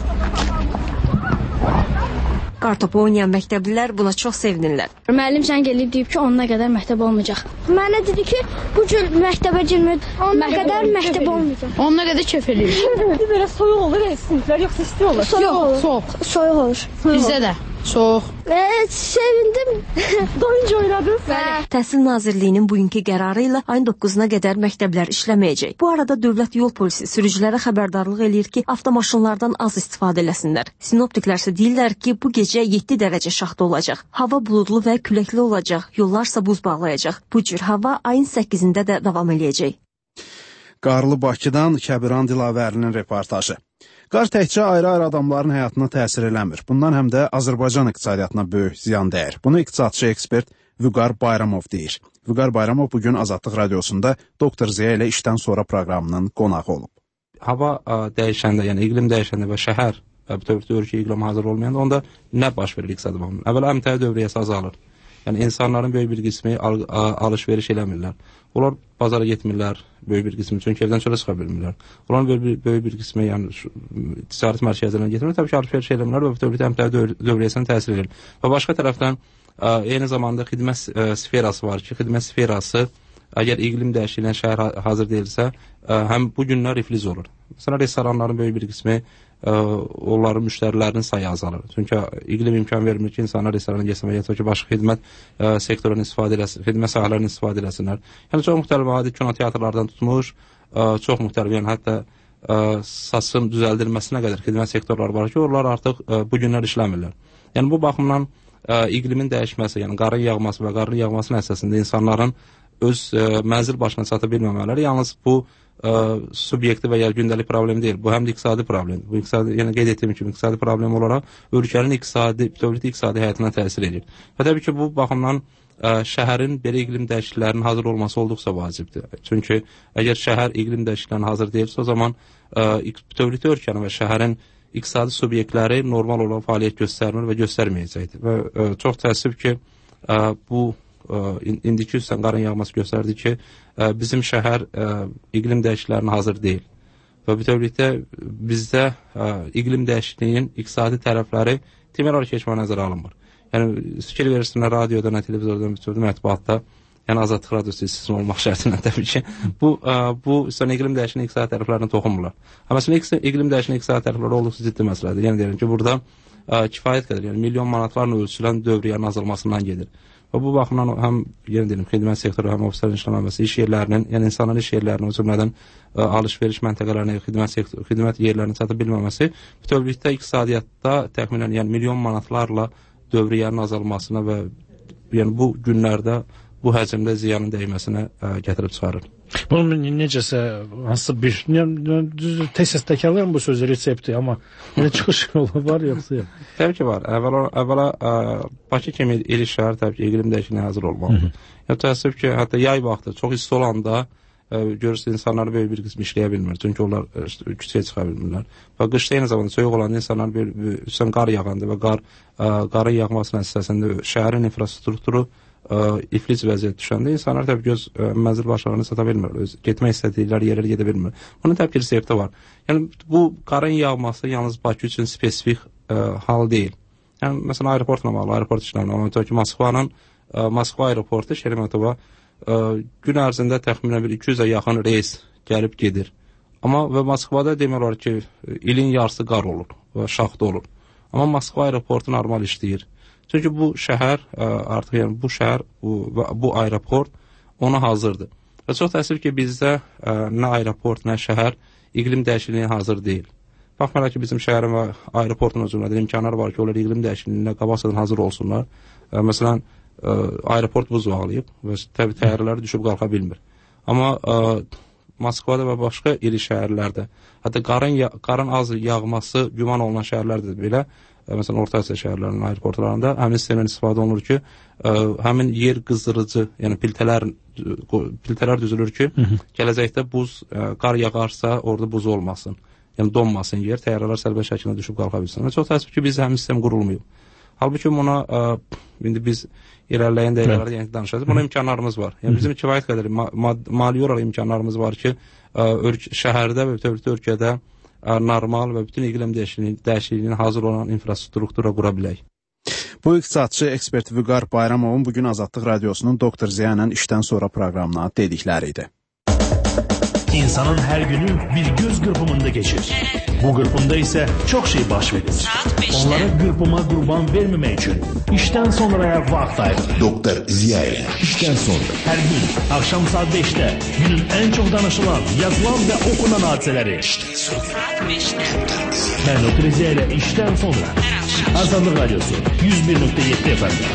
Qartopu oynayan məktəblilər buna çox sevinirlər. Müəllim zəng eləyib deyib ki, onuna qədər məktəb olmayacaq. Mənə dedi ki, bu gün məktəbə girmir, onuna qədər məktəb olmayacaq. Onuna qədər kef eləyir. Belə soyuq olur, siniflər yoxsa isti olur? Soyuq olur. Soyuq. Soyuq olur. Bizdə də. Çox. Evet, sevindim. Doyunca oynadınız. Təhsil Nazirliyinin bugünkü qərarı ilə ayın doqquzuna qədər məktəblər işləməyəcək. Bu arada Dövlət Yol Polisi sürücülərə xəbərdarlıq eləyir ki, avtomaşınlardan az istifadə eləsinlər. Sinoptiklər isə deyirlər ki, bu gecə yeddi dərəcə şaxta olacaq. Hava buludlu və küləkli olacaq. Yollarsa buz bağlayacaq. Bu cür hava ayın səkkizində də davam eləyəcək. Qarlı Bakıdan Kəbiran Dilavərlinin reportajı. Qar təkcə ayrı-ayrı adamların həyatına təsir eləmir. Bundan həm də Azərbaycan iqtisadiyyatına böyük ziyan dəyir. Bunu iqtisadçı ekspert Vüqar Bayramov deyir. Vüqar Bayramov bugün Azadlıq Radiosunda Doktor Ziya ilə işdən sonra proqramının qonağı olub. Hava dəyişəndə, yəni iqlim dəyişəndə və şəhər bütövlükdə ölkə iqlim hazır olmayanda onda nə baş verir iqtisadi baxımdan? Əvvəla əmtəə dövriyyəsi azalır. Yəni insanların böyük bir qismi al alış-veriş eləmirlər. Onlar bazara getmirlər, böyük bir qismi, çünki evdən çölə çıxa bilmirlər. Onların böyük bir, böyük bir qismi, yəni ticarət mərkəzlərinə getmirlər, təbii ki, alış-veriş eləmirlər və bütövlükdə əmtəə dövriyyəsinə təsir edir. Və başqa tərəfdən eyni zamanda xidmət sferası var ki, xidmət sferası əgər iqlim dəyişikliyinə şəhər hazır deyilsə, həm bu günlər iflic olur. Məsələn, restoranların böyük bir qismi onların müştərilərinin sayı azalır. Çünki iqlim imkan vermir ki, insanlar restorana getsin və ya ki, başqa xidmət sektorunun istifadə eləsin, xidmət sahələrinin istifadə eləsinlər. Yəni, çox müxtəlif adi kino teatrlardan tutmuş, çox müxtəlif, yəni hətta saçın düzəldilməsinə qədər xidmət sektorları var ki, onlar artıq bu günlər işləmirlər. Yəni, bu baxımdan iqlimin dəyişməsi, yəni qarın yağması və qarın yağması nəticəsində insanların öz mənzil başına çata bilməmələri yalnız bu subyekti və ya gündəlik problem deyil. Bu həm də iqtisadi problem. Bu iqtisadi, yəni qeyd etdiyim kimi iqtisadi problem olaraq ölkənin iqtisadi, bütövlükdə iqtisadi həyatına təsir edir. Və təbii ki, bu baxımdan ə, şəhərin belə iqlim dəyişikliklərinin hazır olması olduqca vacibdir. Çünki əgər şəhər iqlim dəyişikliklərinin hazır deyilsə, o zaman ə, bütövlükdə ölkənin və şəhərin iqtisadi subyektləri normal olaraq fəaliyyət göstərmir və göstərməyəcəkdir. Və ə, çox təəssüf ki, ə, bu indiki üstən qarın yağması göstərdi ki, bizim şəhər iqlim dəyişikliklərinə hazır deyil. Və bütövlükdə bizdə iqlim dəyişikliyinin iqtisadi tərəfləri temel olaraq keçmə nəzərə alınmır. Yəni, fikir verirsinlər radioda, nə televizorda, bütövlükdə mətbuatda, yəni Azadlıq Radiosu istisna olmaq şərtilə təbii ki, bu, bu üstən iqlim dəyişikliyinin iqtisadi tərəflərinə toxunmurlar. Amma məsələn, iqlim dəyişikliyinin iqtisadi tərəfləri olduqca ciddi məsələdir. Yəni, deyirəm ki, burada kifayət qədər, yəni milyon manatlarla ölçülən dövriyyənin azalmasından gedir. Və bu baxımdan həm yenə deyim, xidmət sektoru, həm ofislərin işləməməsi, iş yerlərinin, yəni insanların iş yerlərinin, o cümlədən alış-veriş məntəqələrinə, xidmət sektoru, xidmət yerlərinin çata bilməməsi bütövlükdə iqtisadiyyatda təxminən yəni milyon manatlarla dövriyyənin azalmasına və yəni bu günlərdə bu həcmdə ziyanın dəyməsinə ə, gətirib çıxarır. Bunun necəsə, hansısa bir, düzdür, tez-tez təkrarlayan bu sözü resepti, amma nə çıxış yolu var, yoxsa yox? Təbii ki, var. Əvvəla, əvvəla ə, Bakı kimi iri şəhər təbii ki, iqlim dəyişikliyinə hazır olmalıdır. Yəni, təəssüf ki, hətta yay vaxtı çox isti olanda ə, görürsünüz, insanlar böyük bir qismi işləyə bilmir, çünki onlar ə, küçəyə çıxa bilmirlər. Və qışda eyni zamanda soyuq olanda insanlar bir, bir, üstən qar yağanda və qar, ə, qarın yağması nəticəsində şəhərin infrastrukturu Ə, iflic vəziyyət düşəndə insanlar təbii göz ə, mənzil başlarını sata bilmir, öz getmək istədikləri yerə gedə bilmir. Bunun təbii ki, resepti var. Yəni, bu qarın yağması yalnız Bakı üçün spesifik ə, hal deyil. Yəni, məsələn, aeroportla bağlı, aeroport işlərinə, onun ki, Moskvanın, ə, Moskva aeroportu, Şeremetova ə, gün ərzində təxminən bir iki yüzə yaxın reys gəlib gedir. Amma və Moskvada demək olar ki, ilin yarısı qar olur və şaxta olur. Amma Moskva aeroportu normal işləyir. Çünki bu şəhər, artıq yəni bu şəhər, bu, bu aeroport ona hazırdır. Və çox təəssüf ki, bizdə nə aeroport, nə şəhər iqlim dəyişikliyinə hazır deyil. Baxmayaraq ki, bizim şəhərin və aeroportun o cümlədən imkanları var ki, onlar iqlim dəyişikliyinə qabaqcadan hazır olsunlar. Məsələn, aeroport buz bağlayıb və təbii təyyarələri düşüb qalxa bilmir. Amma Moskvada və başqa iri şəhərlərdə, hətta qarın, qarın az yağması güman olunan şəhərlərdə belə məsələn, Orta Asiya şəhərlərinin aeroportlarında həmin sistemdən istifadə olunur ki, ə, həmin yer qızdırıcı, yəni piltələr, piltələr düzülür ki, hı -hı. gələcəkdə buz, ə, qar yağarsa orada buz olmasın, yəni donmasın yer, təyyarələr sərbəst şəkildə düşüb qalxa bilsin. Və çox təəssüf ki, biz həmin sistem qurulmayıb. Halbuki buna, ə, indi biz irəliləyən dəqiqələrdə yəni danışacağız, buna imkanlarımız var. Yəni bizim kifayət qədər ma mali olaraq imkanlarımız var ki, ə, şəhərdə və bütövlükdə ölkədə normal və bütün iqlim dəyişikliyinin hazır olan infrastruktura qura bilək. Bu iqtisadçı ekspert Vüqar Bayramovun bugün Azadlıq Radiosunun Doktor Ziya ilə işdən sonra proqramına dedikləri idi. İnsanın her günü bir göz qırpımında geçir. Bu qırpımda ise çok şey baş verir. Onlara qırpıma qurban vermemek için işten sonraya vaxt ayırır. Doktor Ziya ile işten sonra. Her gün akşam saat beşte günün en çok danışılan, yazılan ve okunan hadiseleri. İşten sonra. Ben Doktor Ziya ile işten sonra. Azadlıq Radyosu yüz bir nöqtə yeddi F M.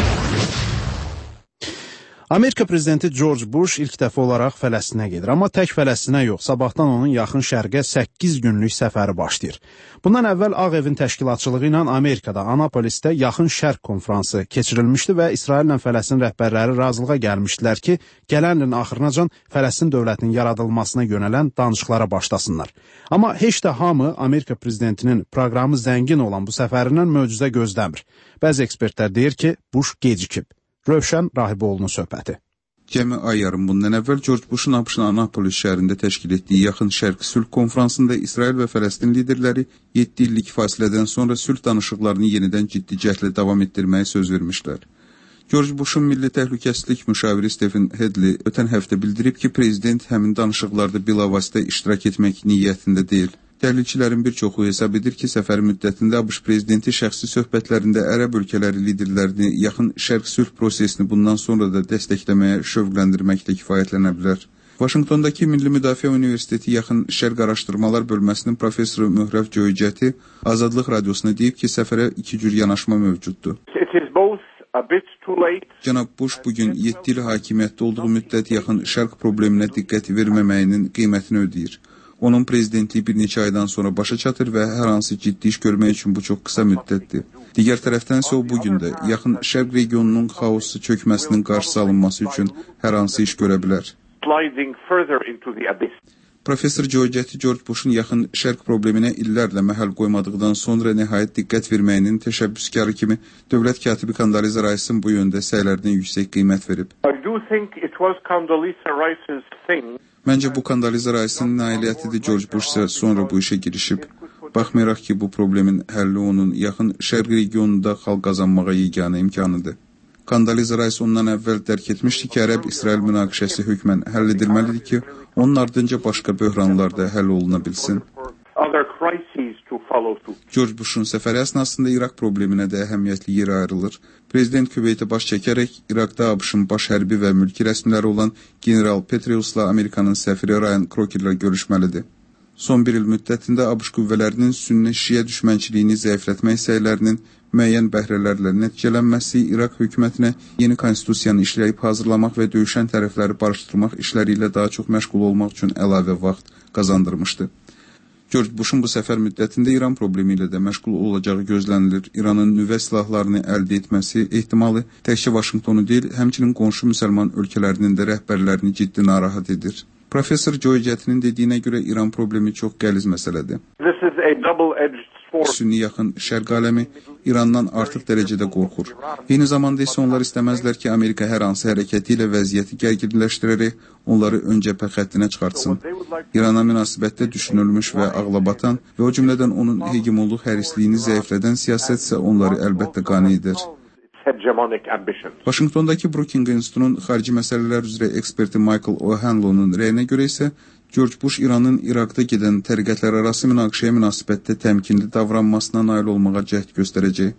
Amerika prezidenti George Bush ilk dəfə olaraq Fələstinə gedir. Amma tək Fələstinə yox, sabahdan onun yaxın şərqə səkkiz günlük səfəri başlayır. Bundan əvvəl Ağ Evin təşkilatçılığı ilə Amerikada, Anapolisdə yaxın şərq konfransı keçirilmişdi və İsraillə Fələstin rəhbərləri razılığa gəlmişdilər ki, gələn ilin axırınacan Fələstin dövlətinin yaradılmasına yönələn danışıqlara başlasınlar. Amma heç də hamı Amerika prezidentinin proqramı zəngin olan bu səfərindən möcüzə gözləmir. Bəzi ekspertlər deyir ki, Bush gecikib. Rövşən Rahiboğlu'nun söhbəti. Cəmi ay yarım bundan əvvəl George Bush'un ABŞ-ın Anapolis şəhərində təşkil etdiyi Yaxın Şərq Sülh konfransında İsrail və Fələstin liderləri yeddi illik fasilədən sonra sülh danışıqlarını yenidən ciddi cəhdlə davam etdirməyə söz vermişlər. George Bush'un milli təhlükəsizlik müşaviri Stephen Hedley ötən həftə bildirib ki, prezident həmin danışıqlarda bilavasitə iştirak etmək niyyətində deyil. Təhlilçilərin bir çoxu hesab edir ki, səfər müddətində ABŞ prezidenti şəxsi söhbətlərində ərəb ölkələri liderlərini yaxın şərq sülh prosesini bundan sonra da dəstəkləməyə şövqləndirməklə kifayətlənə bilər. Vaşinqtondakı Milli Müdafiə Universiteti Yaxın Şərq Araşdırmalar Bölməsinin professoru Möhrəv Cöycəti Azadlıq Radiosuna deyib ki, səfərə iki cür yanaşma mövcuddur. Cənab Bush bugün yeddi il hakimiyyətdə olduğu müddət yaxın şərq probleminə diqqət verməməyinin qiymətini ödəyir. Onun prezidentliyi bir neçə aydan sonra başa çatır və hər hansı ciddi iş görmək üçün bu çox qısa müddətdir. Digər tərəfdən isə o bugün də yaxın şərq regionunun xaosu çökməsinin qarşısı alınması üçün hər hansı iş görə bilər. Professor Cöycəti George Bush'un yaxın şərq probleminə illərlə məhəl qoymadıqdan sonra nəhayət diqqət verməyinin təşəbbüskarı kimi dövlət katibi Condoleezza Rice'ın bu yöndə səylərinə yüksək qiymət verib. Məncə bu Condoleezza Rice'ın nailiyyətidir. George Bush isə sonra bu işə girişib. Baxmayaraq ki, bu problemin həlli onun yaxın şərq regionunda xalq qazanmağa yeganə imkanıdır. Condoleezza Rice ondan əvvəl dərk etmişdi ki, Ərəb-İsrail münaqişəsi hökmən həll edilməlidir ki, onun ardınca başqa böhranlar da həll oluna bilsin. George Bush'un səfəri əsnasında İraq probleminə də əhəmiyyətli yer ayrılır. Prezident Küveytə baş çəkərək İraqda ABŞ-ın baş hərbi və mülki rəsmiləri olan General Petraeus'la Amerikanın səfiri Ryan Crocker ilə görüşməlidir. Son bir il müddətində ABŞ qüvvələrinin sünni-şiə düşmənçiliyini zəiflətmək səylərinin müəyyən bəhrələrlə nəticələnməsi İraq hökumətinə yeni konstitusiyanı işləyib hazırlamaq və döyüşən tərəfləri barışdırmaq işləri ilə daha çox məşğul olmaq üçün əlavə vaxt qazandırmışdı. George Bush'un bu səfər müddətində İran problemi ilə də məşğul olacağı gözlənilir. İranın nüvə silahlarını əldə etməsi ehtimalı təkcə Vaşinqtonu deyil, həmçinin qonşu müsəlman ölkələrinin də rəhbərlərini ciddi narahat edir. Professor Cöycətinin dediyinə görə İran problemi çox qəliz məsələdir. Sünni yaxın şərq aləmi İrandan artıq dərəcədə qorxur. Eyni zamanda isə onlar istəməzlər ki, Amerika hər hansı hərəkəti ilə vəziyyəti gərginləşdirərək onları ön cəbhə xəttinə çıxartsın. İrana münasibətdə düşünülmüş və ağlabatan və o cümlədən onun hegemonluq hərisliyini zəiflədən siyasət isə onları əlbəttə qane edir. Vaşinqtondakı Brookings İnstitutunun xarici məsələlər üzrə eksperti Michael O'Hanlon'un rəyinə görə isə George Bush İranın İraqda gedən təriqətlər arası münaqişəyə münasibətdə təmkinli davranmasına nail olmağa cəhd göstərəcək.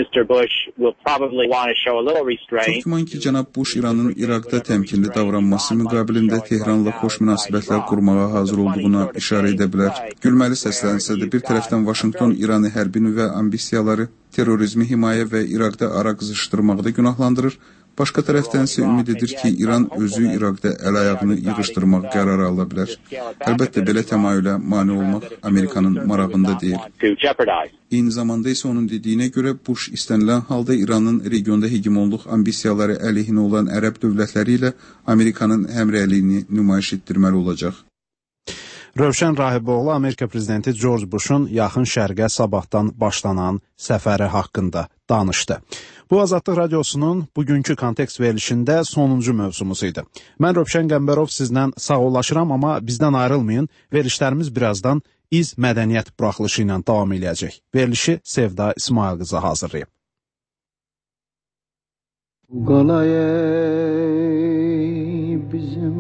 Çox güman ki, cənab Bush İranın İraqda təmkinli davranması müqabilində Tehranla xoş münasibətlər qurmağa hazır olduğuna işarə edə bilər. Gülməli səslənsə də bir tərəfdən Vaşinqton İranı hərbi nüvə ambisiyaları, terrorizmi himayə və İraqda ara qızışdırmaqda günahlandırır. Başqa tərəfdən isə ümid edir ki, İran özü İraqda əl-ayağını yığışdırmaq qərarı ala bilər. Əlbəttə, belə təmayülə mane olmaq Amerikanın marağında deyil. Eyni zamanda isə onun dediyinə görə Bush istənilən halda İranın regionda hegemonluq ambisiyaları əleyhinə olan ərəb dövlətləri ilə Amerikanın həmrəyliyini nümayiş etdirməli olacaq. Rövşən Rahiboğlu Amerika prezidenti George Bush'un yaxın şərqə sabahdan başlanan səfəri haqqında danışdı. Bu Azadlıq Radiosunun bugünkü kontekst verilişində sonuncu mövzumuz idi. Mən Rövşən Qəmbərov sizlə sağollaşıram, amma bizdən ayrılmayın. Verilişlərimiz birazdan İz mədəniyyət buraxılışı ilə davam eləyəcək. Verilişi Sevda İsmail qızı hazırlayıb. Qalay bizim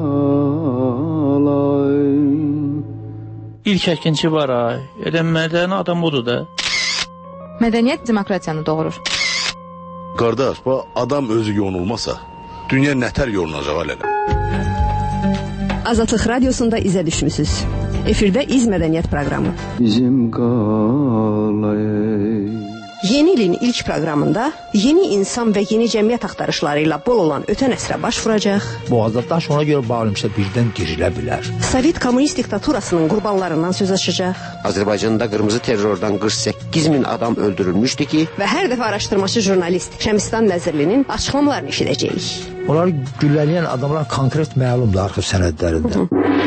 qalay. İlk əkinçi var ay. Elə mədəni adam odur da. Mədəniyyət demokratiyanı doğurur. Qardaş, bu adam özü yonulmasa, dünya nətər yolunacaq alələ? Azadlıq Radiosunda izə düşmüsünüz. Efirdə İz Mədəniyyət proqramı. Bizim qalay. Yeni ilin ilk proqramında yeni insan və yeni cəmiyyət axtarışları ilə bol olan ötən əsrə baş vuracaq. Boğazda daş ona görə bağlamışsa birdən dirilə bilər. Sovet kommunist diktaturasının qurbanlarından söz açacaq. Azərbaycanda qırmızı terrordan qırx səkkiz min adam öldürülmüşdü ki, və hər dəfə araşdırmacı jurnalist Şəmistan Nəzirlinin açıqlamalarını eşidəcəyik. Onları güllələyən adamlar konkret məlumdur arxiv sənədlərində.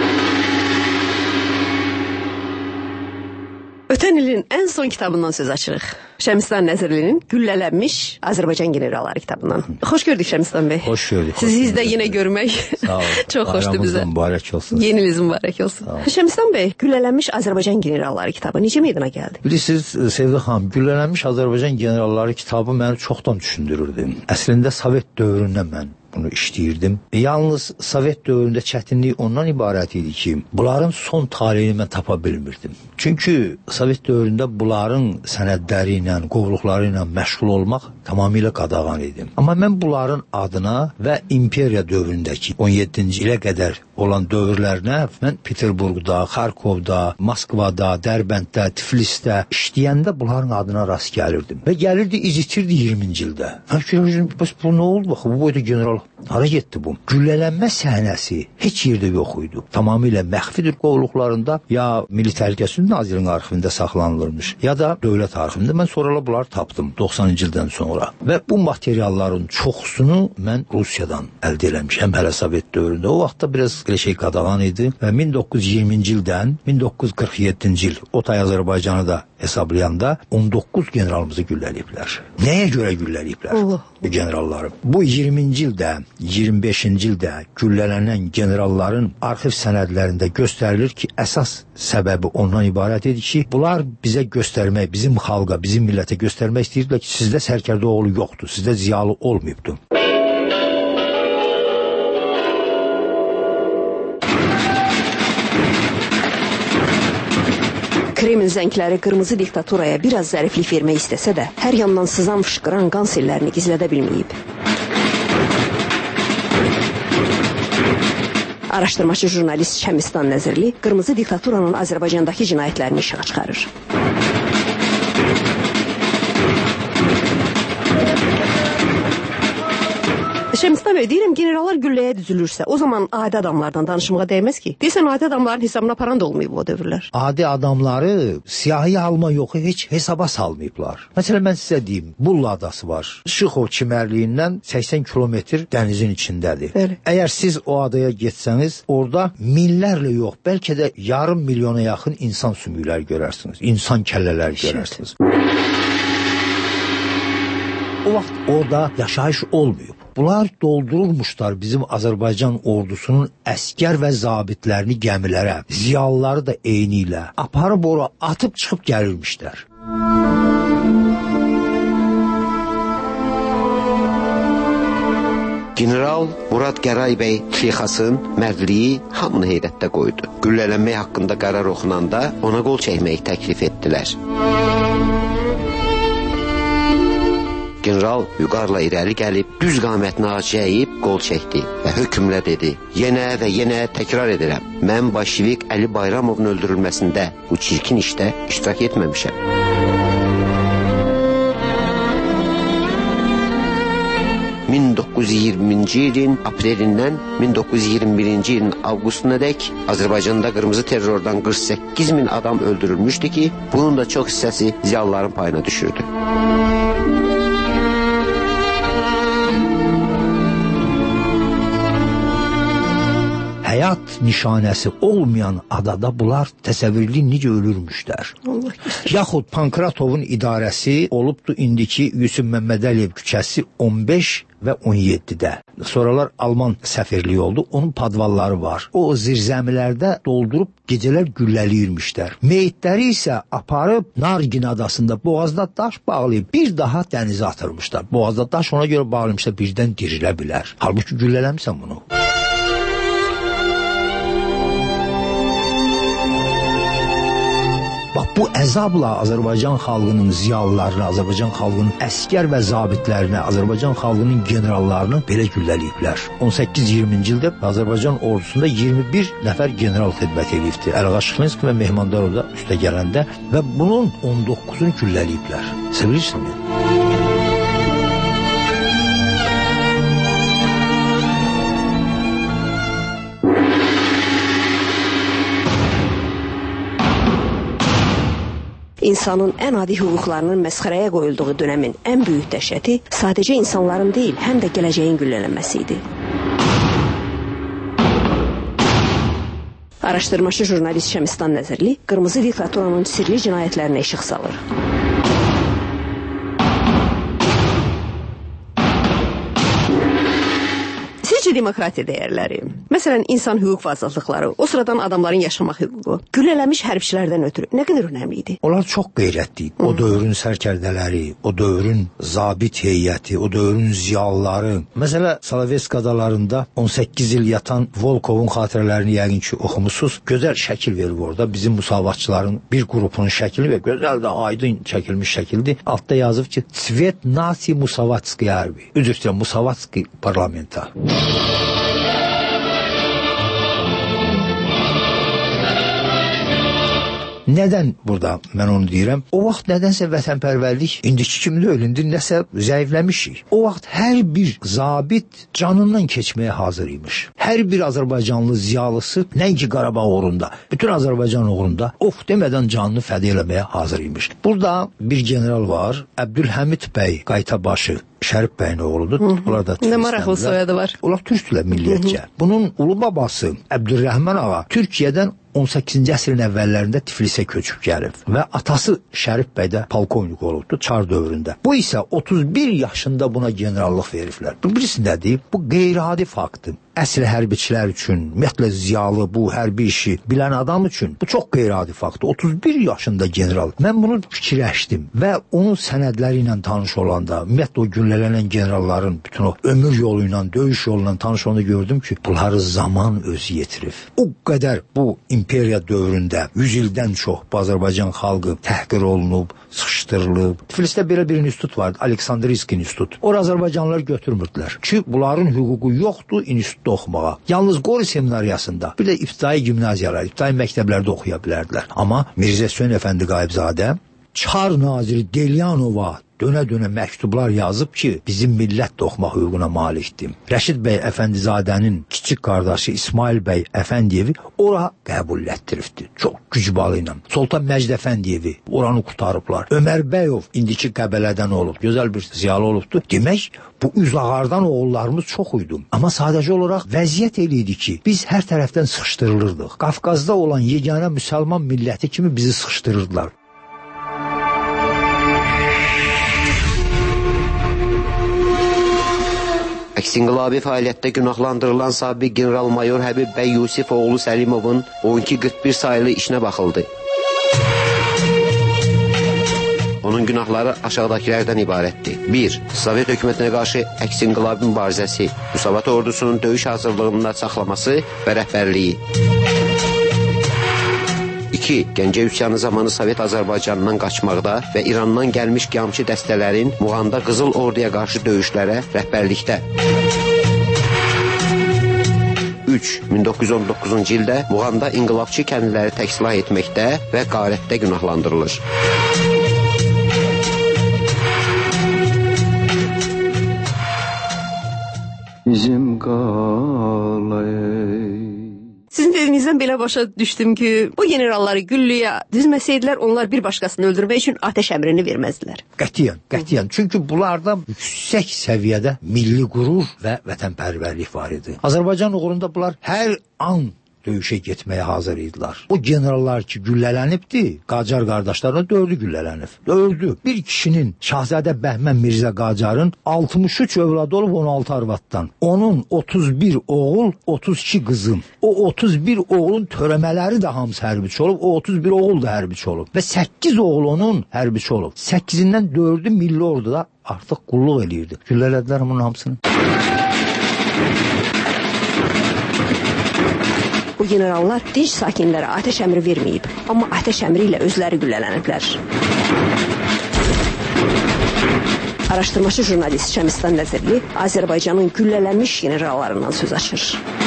Ötən ilin ən son kitabından söz açırıq. Şəmistan Nəzirlinin Güllələnmiş Azərbaycan generalları kitabından. Xoş gördük Şəmistan bəy. Xoş gördük. Sizi izdə yenə görmək çox xoşdur bizə. Mübarək olsun. Yeniniz mübarək olsun. Şəmistan bəy, Güllələnmiş Azərbaycan generalları kitabı necə meydana gəldi? Bilirsiniz Sevda xanım, Güllələnmiş Azərbaycan generalları kitabı məni çoxdan düşündürürdü. Əslində Sovet dövründən mən bunu işləyirdim. Yalnız Sovet dövründə çətinlik ondan ibarət idi ki, bunların son taleyini mən tapa bilmirdim. Çünki Sovet dövründə bunların sənədləri ilə, qovluqları ilə məşğul olmaq tamamilə qadağan idi. Amma mən bunların adına və imperiya dövründəki on yeddinci ilə qədər olan dövrlərinə mən Peterburqda, Xarkovda, Moskvada, Dərbənddə, Tiflisdə işləyəndə bunların adına rast gəlirdim. Və gəlirdi, izitirdi iyirminci ildə. Mən görürüm, bəs bu nə oldu? Baxı, bu boyda general hara getdi bu? Güllələnmə səhnəsi heç yerdə yox idi. Tamamilə məxfidir qovluqlarında, ya Milli Təhlükəsizlik Nazirliyinin arxivində saxlanılırmış, ya da dövlət arxivində. Mən sonralar bunları tapdım doxsanıncı ildən sonra. Və bu materialların çoxsunu mən Rusiyadan əldə eləmişəm hələ Sovet dövründə. O vaxtda biraz belə şey qadağan idi və min doqquz yüz iyirminci ildən min doqquz yüz qırx yeddinci il Otay Azərbaycanı da hesablayanda on doqquz generalımızı gülləliyiblər. Nəyə görə gülləliyiblər bu generalları? Bu iyirminci ildə, iyirmi beşinci ildə güllələnən generalların arxiv sənədlərində göstərilir ki, əsas səbəbi ondan ibarət idi ki, bunlar bizə göstərmək, bizim xalqa, bizim millətə göstərmək istəyirdilər ki, sizdə Sərkərdoğlu yoxdur, sizdə ziyalı olmayıbdır. Kreml zəngləri qırmızı diktaturaya biraz zəriflik vermək istəsə də, hər yandan sızan fışqıran qan sellərini gizlədə bilməyib. Araşdırmacı jurnalist Şəmistan Nəzirli qırmızı diktaturanın Azərbaycandakı cinayətlərini işığa çıxarır. Şəmistan bəy, deyirəm, generallar gülləyə düzülürsə, o zaman adi adamlardan danışmağa dəyməz ki. Deyirsən, adi adamların hesabına paran da olmayıb o dövrlər. Adi adamları siyahıya alma yox, heç hesaba salmayıblar. Məsələn, mən sizə deyim, Bulla adası var. Şıxov çimərliyindən səksən kilometr dənizin içindədir. Bəli. Əgər siz o adaya getsəniz, orada minlərlə yox, bəlkə də yarım milyona yaxın insan sümükləri görərsiniz, insan kəllələri görərsiniz. O vaxt orada yaşayış olmayıb. Bunlar doldurulmuşlar bizim Azərbaycan ordusunun əskər və zabitlərini gəmilərə, ziyalıları da eyni ilə aparıb ora atıb çıxıb gəlirmişlər. General Murad Qəray bəy Şeyxasın mərdliyi hamını heyrətdə qoydu. Güllələnmək haqqında qərar oxunanda ona qol çəkməyi təklif etdilər. General vüqarla irəli gəlib, düz qamətini acıyıb qol çəkdi və hökmlə dedi: yenə və yenə təkrar edirəm, mən Bolşevik Əli Bayramovun öldürülməsində bu çirkin işdə iştirak etməmişəm. min doqquz yüz iyirminci ilin aprelindən min doqquz yüz iyirmi birinci ilin avqustunadək Azərbaycanda qırmızı terrordan qırx səkkiz min adam öldürülmüşdü ki, bunun da çox hissəsi ziyalıların payına düşürdü. Həyat nişanəsi olmayan adada bunlar təsəvvürlü necə ölürmüşlər. Yaxud Pankratovun idarəsi olubdu indiki Yusuf Məmmədəliyev küçəsi on beş və on yeddidə. Sonralar Alman səfirliyi oldu. Onun padvalları var. O zirzəmilərdə doldurub gecələr gülləliyirmişlər. Meyitləri isə aparıb Nargin adasında boğazda daş bağlayıb bir daha dənizə atırmışlar. Boğazda daş ona görə bağlamışlar, birdən dirilə bilər. Halbuki güllələmsən bunu. Bax, bu əzabla Azərbaycan xalqının ziyalılarını, Azərbaycan xalqının əskər və zabitlərini, Azərbaycan xalqının generallarını belə gülləliyiblər. on səkkiz iyirminci ildə Azərbaycan ordusunda iyirmi bir nəfər general xidmət edibdi. Əlğa Şıxlinski və Mehmandarov da üstə gələndə və bunun on doqquzunu gülləliyiblər. Sevirsinmi? İnsanın ən adi hüquqlarının məsxərəyə qoyulduğu dönəmin ən böyük dəhşəti sadəcə insanların deyil, həm də gələcəyin güllələnməsi idi. Araşdırmacı jurnalist Şəmistan Nəzirli qırmızı diktaturanın sirli cinayətlərinə işıq salır. Sizcə demokratiya dəyərləri, məsələn, insan hüquq və azadlıqları, o sıradan adamların yaşamaq hüququ, güllələmiş hərbçilərdən ötürü nə qədər önəmli idi? Onlar çox qeyrətli. O dövrün sərkərdələri, o dövrün zabit heyəti, o dövrün ziyalıları. Məsələ, Salavesk adalarında on səkkiz il yatan Volkovun xatirələrini yəqin ki, oxumusunuz. Gözəl şəkil verir orada. Bizim musavatçıların bir qrupunun şəkili və gözəl də aydın çəkilmiş şəkildir. Altda yazıb ki, Svet Nasi Musavatski Erbi. Üzr istəyirəm, Musavatski parlamenta. Nədən burada mən onu deyirəm? O vaxt nədənsə vətənpərvərlik indiki kimi də ölündür, nəsə zəifləmişik. O vaxt hər bir zabit canından keçməyə hazır imiş. Hər bir Azərbaycanlı ziyalısı, nəinki Qarabağ uğrunda, bütün Azərbaycan uğrunda of demədən canını fəda eləməyə hazır imiş. Burada bir general var, Əbdülhəmid bəy Qaytabaşı. Şərif bəyin oğludur. Onlar da nə maraqlı soyadı var. Onlar türkdülər milliyyətcə. Bunun ulu babası Əbdülrəhman ağa Türkiyədən on səkkizinci əsrin əvvəllərində Tiflisə köçüb gəlib və atası Şərif bəy də polkovnik olubdu Çar dövründə. Bu isə otuz bir yaşında buna generallıq veriblər. Bu birisi nədir? Bu qeyri-adi faktdır. Əsl hərbiçilər üçün, ümumiyyətlə ziyalı bu hərbi işi bilən adam üçün bu çox qeyri-adi faktdır. otuz bir yaşında general. Mən bunu fikirləşdim və onun sənədləri ilə tanış olanda, ümumiyyətlə o güllələnən generalların bütün o ömür yolu ilə, döyüş yolu ilə tanış olanda gördüm ki, bunları zaman özü yetirib. O qədər bu imperiya dövründə yüz ildən çox Azərbaycan xalqı təhqir olunub, sıxışdırılıb. Tiflisdə belə bir institut vardı, Aleksandriyski institut. Ora Azərbaycanlılar götürmürdülər ki, bunların hüququ yoxdur institutda oxumağa. Yalnız Qori seminariyasında, bir də ibtidai gimnaziyalar, ibtidai məktəblərdə oxuya bilərdilər. Amma Mirzə Hüseyn Əfəndi Qayıbzadə Çar naziri Delyanova dönə-dönə məktublar yazıb ki, bizim millət də oxumaq hüququna malikdir. Rəşid bəy Əfəndizadənin kiçik qardaşı İsmail bəy Əfəndiyevi ora qəbul etdiribdi. Çox gücbalı ilə. Sultan Məcid Əfəndiyevi oranı qutarıblar. Ömər Bəyov indiki Qəbələdən olub. Gözəl bir ziyalı olubdu. Demək, bu üzağardan oğullarımız çox idi. Amma sadəcə olaraq vəziyyət eləydi ki, biz hər tərəfdən sıxışdırılırdıq. Qafqazda olan yeganə müsəlman milləti kimi bizi sıxışdırırdılar. Əks-inqilabi fəaliyyətdə günahlandırılan sabiq general-mayor Həbib bəy Yusif oğlu Səlimovun on iki qırx bir sayılı işinə baxıldı. Onun günahları aşağıdakilərdən ibarətdir. bir. Sovet hökumətinə qarşı əks-inqilabi mübarizəsi, Musavat ordusunun döyüş hazırlığında saxlaması və rəhbərliyi. iki. Gəncə üsyanı zamanı Sovet Azərbaycanından qaçmaqda və İrandan gəlmiş qiyamçı dəstələrin Muğanda Qızıl Orduya qarşı döyüşlərə rəhbərlikdə. üç. min doqquz yüz on doqquzuncu ildə Muğanda inqilabçı kəndliləri təksilah etməkdə və qarətdə günahlandırılır. bizim qalay. Sizin dediyinizdən belə başa düşdüm ki, bu generalları güllüyə düzməsəydilər, onlar bir başqasını öldürmək üçün ateş əmrini verməzdilər. Qətiyyən, qətiyyən. Çünki bunlarda yüksək səviyyədə milli qürur və vətənpərvərlik var idi. Azərbaycan uğrunda bunlar hər an döyüşə getməyə hazır idilər. Bu generallar ki güllələnibdi, Qacar qardaşlarına dördü güllələnib. Dördü. Bir kişinin Şahzadə Bəhmən Mirzə Qacarın altmış üç övladı olub on altı arvaddan. Onun otuz bir oğul, otuz iki qızım. O otuz bir oğulun törəmələri də hamısı hərbiçi olub. O otuz bir oğul da hərbiçi olub. Və səkkiz oğul onun hərbiçi olub. səkkizindən dördü milli orduda artıq qulluq eləyirdi. Güllələdilər bunun hamısını. Bu generallar dinç sakinlərə ateş əmri verməyib, amma ateş əmri ilə özləri güllələniblər. Araşdırmacı jurnalist Şəmistan Nəzirli Azərbaycanın güllələnmiş generallarından söz açır.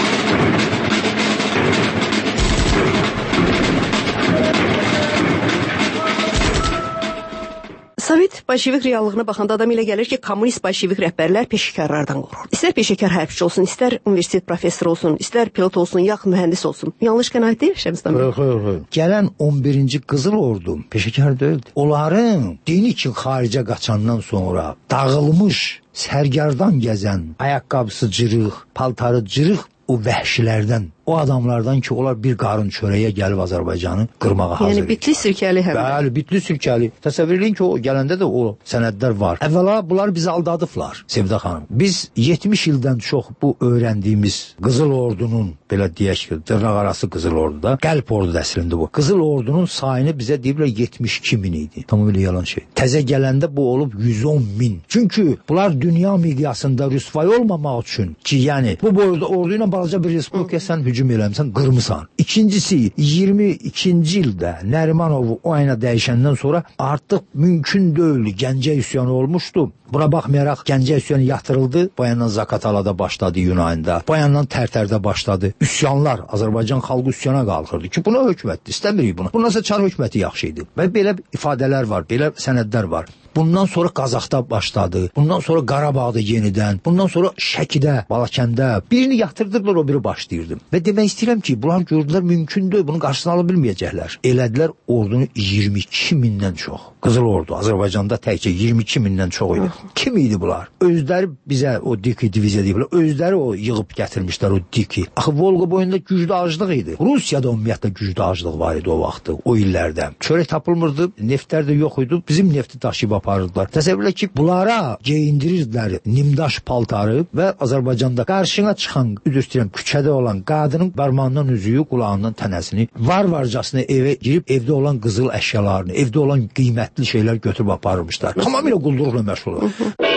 Sovet bolşevik reallığına baxanda adam ilə gəlir ki, kommunist bolşevik rəhbərlər peşəkarlardan qorxur. İstər peşəkar hərbçi olsun, istər universitet professoru olsun, istər pilot olsun, yaxud mühəndis olsun. Yanlış qənaət deyil Şəmistan bəy? Yox, yox, yox. Gələn on birinci Qızıl Ordu peşəkar deyildi. Onların dini üçün xaricə qaçandan sonra dağılmış, sərgardan gəzən, ayaqqabısı cırıq, paltarı cırıq o vəhşilərdən, o adamlardan ki, onlar bir qarın çörəyə gəlib Azərbaycanı qırmağa hazır. Yəni bitli sirkəli həmdə. Bəli, bitli sirkəli. Təsəvvür edin ki, o gələndə də o sənədlər var. Əvvəla bunlar bizi aldadıblar, Sevda xanım. Biz yetmiş ildən çox bu öyrəndiyimiz Qızıl Ordunun, belə deyək ki, dırnaq arası Qızıl Orduda, qəlb ordu əslində bu. Qızıl Ordunun sayını bizə deyiblər yetmiş iki min idi. Tamamilə yalan şey. Təzə gələndə bu olub yüz on min. Çünki bunlar dünya miqyasında rüsvay olmamaq üçün ki, yəni bu boyda ordu ilə balaca bir respublikaya sən hücum eləmsən, qırmısan. İkincisi, iyirmi ikinci ildə Nərimanovu o ayına dəyişəndən sonra artıq mümkün deyil, Gəncə üsyanı olmuşdu. Buna baxmayaraq Gəncə üsyanı yatırıldı. Bu yandan Zaqatalada başladı Yunanında. Bu yandan Tərtərdə başladı. Üsyanlar, Azərbaycan xalqı üsyana qalxırdı ki, buna hökumətdir, istəmirik bunu. Bundansa Çar hökuməti yaxşı idi. Və belə ifadələr var, belə sənədlər var. Bundan sonra Qazaxda başladı. Bundan sonra Qarabağda yenidən. Bundan sonra Şəkidə, Balakəndə. Birini yatırdılar, o biri başlayırdı. Və demək istəyirəm ki, bunlar gördülər mümkündür, bunun qarşısını ala bilməyəcəklər. Elədilər ordunu iyirmi iki mindən çox. Qızıl Ordu Azərbaycanda təkcə iyirmi iki mindən çox idi. Kim idi bunlar? Özləri bizə o Diki diviziya deyiblər. Özləri o yığıb gətirmişlər o Diki. Axı Volqa boyunda güclü aclıq idi. Rusiyada ümumiyyətlə güclü aclıq var idi o vaxtı, o illərdə. Çörək tapılmırdı, neftlər də yox idi. Bizim nefti daşıyıb aparırdılar. Təsəvvürlə ki, bunlara geyindirirdilər nimdaş paltarı və Azərbaycanda qarşına çıxan, üzr istəyirəm, küçədə olan qadının barmağından üzüyü, qulağından tənəsini, var-varcasına evə girib evdə olan qızıl əşyalarını, evdə olan qiymətli şeylər götürüb aparırmışlar. Tamamilə qulluqla məşğul olur.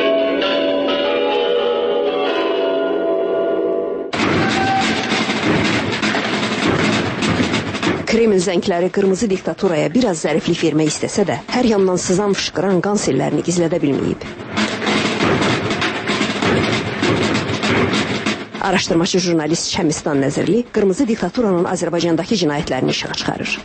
Kreml zəngləri qırmızı diktaturaya biraz zəriflik vermək istəsə də, hər yandan sızan fışqıran qan sellərini gizlədə bilməyib. Araşdırmacı jurnalist Şəmistan Nəzirli qırmızı diktaturanın Azərbaycandakı cinayətlərini işığa çıxarır.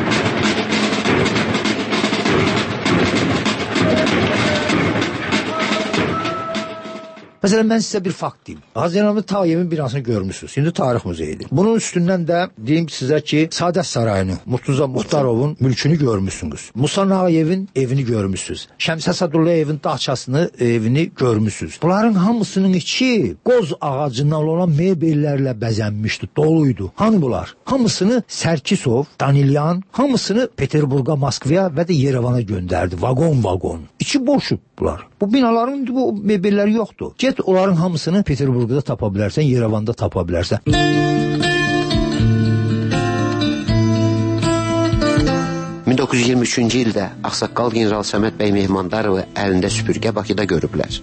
Məsələn, mən sizə bir fakt deyim. Haziranlı Tağıyevin binasını görmüşsünüz. İndi Tarix Muzeyidir. Bunun üstündən də deyim sizə ki, Saadət Sarayını, Murtuza Muxtarovun mülkünü görmüşsünüz. Musa Nağıyevin evini görmüşsünüz. Şəmsə Sadullayevin dağçasını, evini görmüşsünüz. Bunların hamısının içi qoz ağacından olan mebellərlə bəzənmişdi, doluydu. Hani bunlar? Hamısını Sərkisov, Danilyan, hamısını Peterburqa, Moskvaya və də Yerevana göndərdi. Vagon-vagon. İçi boşub bunlar. Bu binaların bu mebelləri yoxdur. Get onların hamısını Peterburqda tapa bilərsən, Yerevanda tapa bilərsən. min doqquz yüz iyirmi üçüncü ildə Ağsaqqal general Səməd bəy Mehmandarovu əlində süpürgə Bakıda görüblər.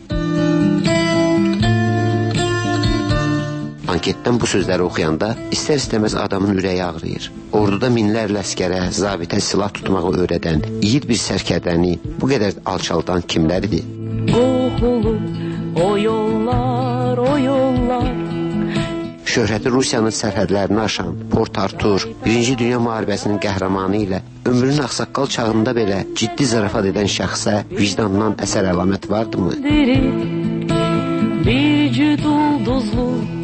Anketdən bu sözləri oxuyanda istər-istəməz adamın ürəyi ağrıyır. Orduda minlərlə əskərə, zabitə silah tutmağı öyrədən, yiğit bir sərkərdəni bu qədər alçaldan kimlər idi? Qoxulu o yollar, o yollar. Şöhrəti Rusiyanın sərhədlərini aşan Port Artur, Birinci Dünya müharibəsinin qəhrəmanı ilə ömrünün ağsaqqal çağında belə ciddi zarafat edən şəxsə vicdandan əsər əlamət vardımı? Bir cüt oldu ulduzlu